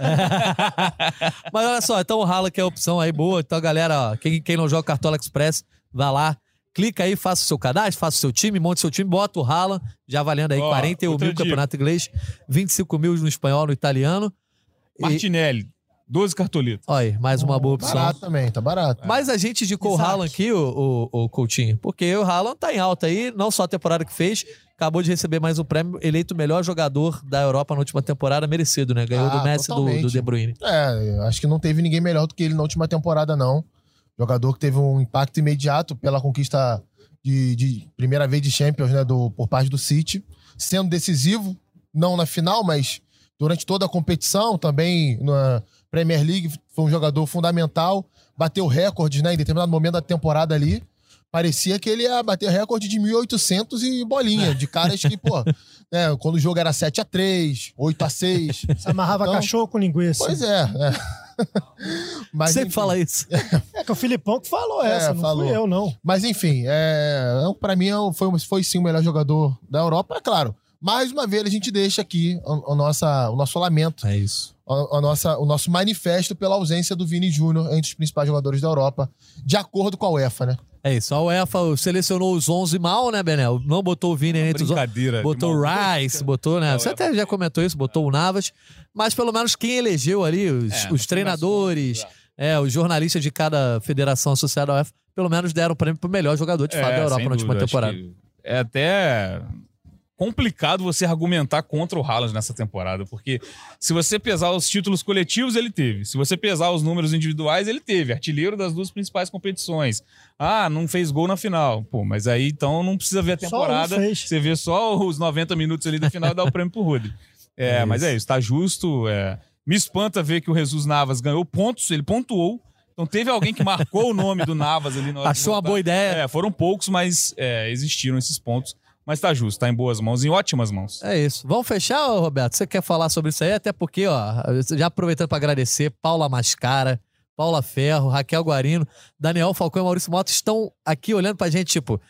Mas olha só, então o Haaland que é a opção aí boa. Então, galera, ó, quem não joga Cartola Express, vai lá, clica aí, faça o seu cadastro, faça o seu time, monte o seu time, bota o Haaland, já valendo aí
Ó,
41
outra
mil no
dica.
Campeonato Inglês, 25 mil no espanhol, no italiano. E
Martinelli. 12 cartolitos.
Olha aí, mais uma boa opção.
Barato também, tá barato.
Mas a gente indicou o
Isaac.
Haaland aqui, o Coutinho, porque o Haaland tá em alta aí, não só a temporada que fez, acabou de receber mais um prêmio, eleito o melhor jogador da Europa na última temporada, merecido, né? Ganhou do Messi, do De Bruyne.
Eu acho que não teve ninguém melhor do que ele na última temporada, não. Jogador que teve um impacto imediato pela conquista de primeira vez de Champions, né, por parte do City, sendo decisivo, não na final, mas durante toda a competição, também na Premier League, foi um jogador fundamental, bateu recordes, né, em determinado momento da temporada ali. Parecia que ele ia bater recorde de 1.800 e bolinha, de caras que, pô, né, quando o jogo era 7-3, 8-6.
Você amarrava
Então,
cachorro com linguiça.
Pois é. Mas,
Sempre
enfim,
fala isso.
É que o Filipão que falou essa, não
falou.
fui eu, não.
Mas enfim, pra mim foi sim o melhor jogador da Europa, é claro. Mais uma vez a gente deixa aqui o nosso lamento,
É isso.
o nosso manifesto pela ausência do Vini Júnior entre os principais jogadores da Europa, de acordo com a UEFA, né?
É isso. A UEFA selecionou os 11 mal, né, Benel? Não botou o Vini entre os 11.
Brincadeira.
Botou o Rice, botou, né? Você até já comentou isso, botou o Navas. Mas pelo menos quem elegeu ali, os treinadores, os jornalistas de cada federação associada à UEFA, pelo menos deram o prêmio pro melhor jogador de fato da Europa na última temporada.
É até complicado você argumentar contra o Haaland nessa temporada, porque se você pesar os títulos coletivos, ele teve. Se você pesar os números individuais, ele teve. Artilheiro das duas principais competições. Ah, não fez gol na final. Pô, mas aí então não precisa ver a temporada. Você vê só os 90 minutos ali da final e dá o prêmio pro Rodri. Mas é isso, tá justo. Me espanta ver que o Jesus Navas ganhou pontos, ele pontuou. Então teve alguém que marcou o nome do Navas ali na hora.
Achou uma boa ideia.
Foram poucos, mas existiram esses pontos. Mas tá justo, tá em boas mãos, em ótimas mãos.
É isso. Vamos fechar, Roberto? Você quer falar sobre isso aí? Até porque, já aproveitando para agradecer, Paula Mascara, Paula Ferro, Raquel Guarino, Daniel Falcão e Maurício Mota estão aqui olhando pra gente, tipo,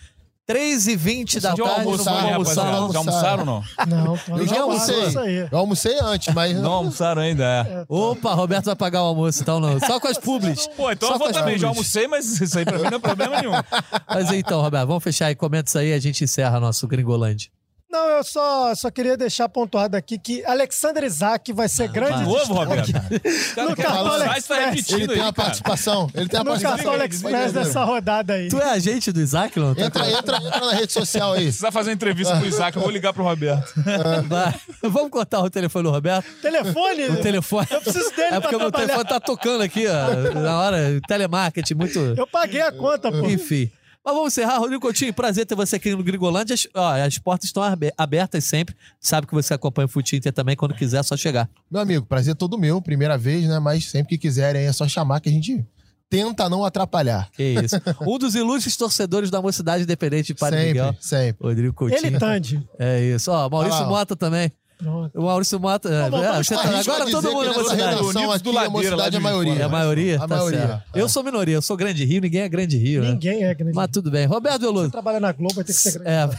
3h20 da tarde, não vamos almoçar, não.
Já almoçaram ou não?
Não,
Eu já almocei.
Isso aí.
Eu almocei antes, mas...
Não almoçaram ainda,
Opa, Roberto vai pagar o almoço, então não. Só com as publis.
Pô, então
Só
eu vou
com as
também.
publis.
Já almocei, mas isso aí pra mim não é problema nenhum.
Mas então, Roberto, vamos fechar aí, comenta isso aí e a gente encerra nosso Gringolândia.
Não, eu só queria deixar pontuado aqui que Alexander Isaac vai ser grande
De novo,
destaque
Roberto?
no Cartola
Você tá
Express.
repetindo
Ele tem
aí,
uma
cara.
participação. Ele tem uma
No
participação.
Cartola Express dessa rodada aí.
Tu é agente do Isaac, não?
Entra na rede social aí.
Precisa fazer uma entrevista pro Isaac, eu vou ligar pro Roberto.
Vai. Vamos cortar o telefone do Roberto?
Telefone?
O telefone.
Eu preciso dele
É porque
pra
o meu
trabalhar.
telefone tá tocando aqui, ó. Na hora, telemarketing, muito.
Eu paguei a conta, pô.
Enfim. Mas vamos encerrar, Rodrigo Coutinho. Prazer ter você aqui no Gringolândia. As portas estão abertas sempre. Sabe que você acompanha o Fute Inter também. Quando quiser, é só chegar.
Meu amigo, prazer todo meu. Primeira vez, né? Mas sempre que quiserem é só chamar que a gente tenta não atrapalhar.
Que isso. Um dos ilustres torcedores da Mocidade Independente de Padre
Sempre,
Miguel.
sempre.
Rodrigo Coutinho.
Ele Tande.
É isso. Ó, Maurício
Olha lá, ó.
Mota também.
Pronto.
O Maurício Mota.
vamos
Agora todo mundo é
nessa
Mocidade.
redação
Unidos
aqui,
do
a
Ladeira,
Mocidade
lá
é a
de
maioria.
É a maioria?
A
Tá
maioria.
certo. Eu sou minoria, eu sou Grande Rio, ninguém é Grande Rio, né?
Ninguém é grande.
Mas tudo bem. Roberto Veloso.
Trabalha na Globo, vai ter que ser grande.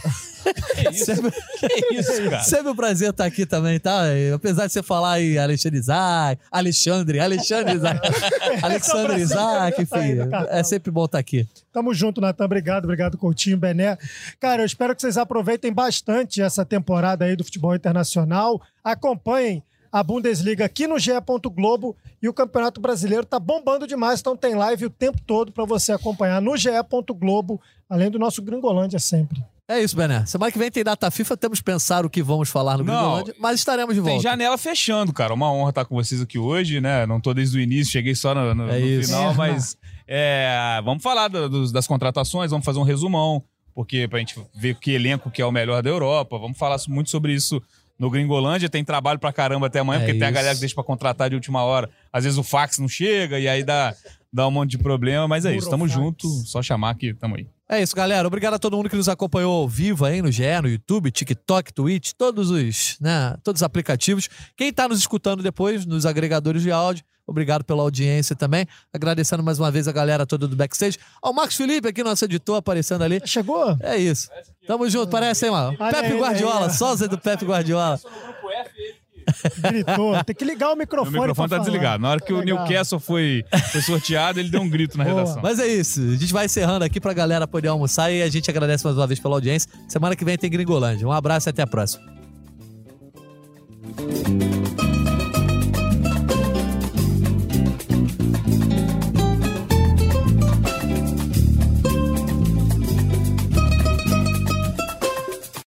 Sempre,
Que isso, cara?
sempre um prazer estar aqui também, tá? Apesar de você falar em Alexandre Isaac, Alexandre Isaac, Alexandre Isaac, enfim, é sempre bom estar aqui.
Tamo junto, Natan. Obrigado, Coutinho, Bené. Cara, eu espero que vocês aproveitem bastante essa temporada aí do futebol internacional. Acompanhem a Bundesliga aqui no GE. Globo e o Campeonato Brasileiro tá bombando demais, então tem live o tempo todo para você acompanhar no GE. Globo, além do nosso Gringolândia sempre.
É isso, Bené. Semana que vem tem data FIFA, temos que pensar o que vamos falar no
Não,
Gringolândia, mas estaremos de volta.
Tem janela fechando, cara. Uma honra estar com vocês aqui hoje, né? Não tô desde o início, cheguei só no
isso.
final, mas vamos falar das contratações, vamos fazer um resumão, porque pra gente ver que elenco que é o melhor da Europa, vamos falar muito sobre isso no Gringolândia. Tem trabalho pra caramba até amanhã, porque tem a galera que deixa pra contratar de última hora. Às vezes o fax não chega e aí dá um monte de problema, mas é isso, tamo junto, só chamar que tamo aí.
É isso, galera. Obrigado a todo mundo que nos acompanhou ao vivo aí no GE, no YouTube, TikTok, Twitch, todos os aplicativos. Quem tá nos escutando depois nos agregadores de áudio, obrigado pela audiência também. Agradecendo mais uma vez a galera toda do backstage. Ó, o Marcos Felipe aqui, nosso editor, aparecendo ali.
Chegou?
É isso. Tamo junto, parece, hein, mano?
Olha
Pepe
ele
Guardiola,
aí, ó.
sósia do Pepe Guardiola.
Gritou. Tem que ligar o microfone.
Meu microfone
pra
tá
falar.
desligado. Na hora que o
Legal.
Newcastle foi sorteado, ele deu um grito na
Boa.
redação.
Mas é isso. A gente vai encerrando aqui pra galera poder almoçar e a gente agradece mais uma vez pela audiência. Semana que vem tem Gringolândia. Um abraço e até a próxima.